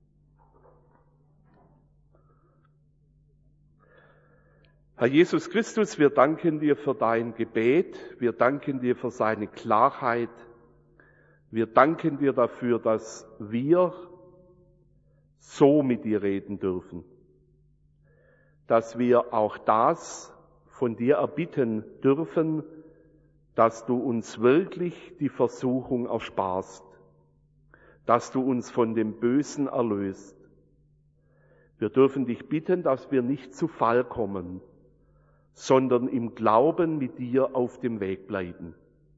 Herr Jesus Christus, wir danken dir für dein Gebet, wir danken dir für seine Klarheit, wir danken dir dafür, dass wir so mit dir reden dürfen, dass wir auch das von dir erbitten dürfen, dass du uns wirklich die Versuchung ersparst, dass du uns von dem Bösen erlöst. Wir dürfen dich bitten, dass wir nicht zu Fall kommen, sondern im Glauben mit dir auf dem Weg bleiben.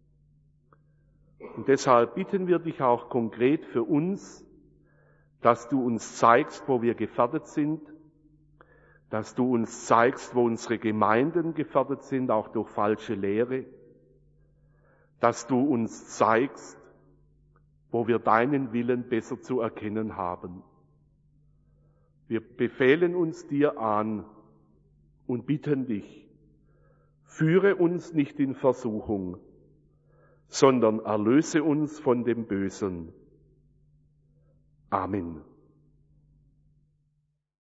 Und deshalb bitten wir dich auch konkret für uns, dass du uns zeigst, wo wir gefährdet sind, dass du uns zeigst, wo unsere Gemeinden gefährdet sind, auch durch falsche Lehre, dass du uns zeigst, wo wir deinen Willen besser zu erkennen haben. Wir befehlen uns dir an und bitten dich, führe uns nicht in Versuchung, sondern erlöse uns von dem Bösen. Amen.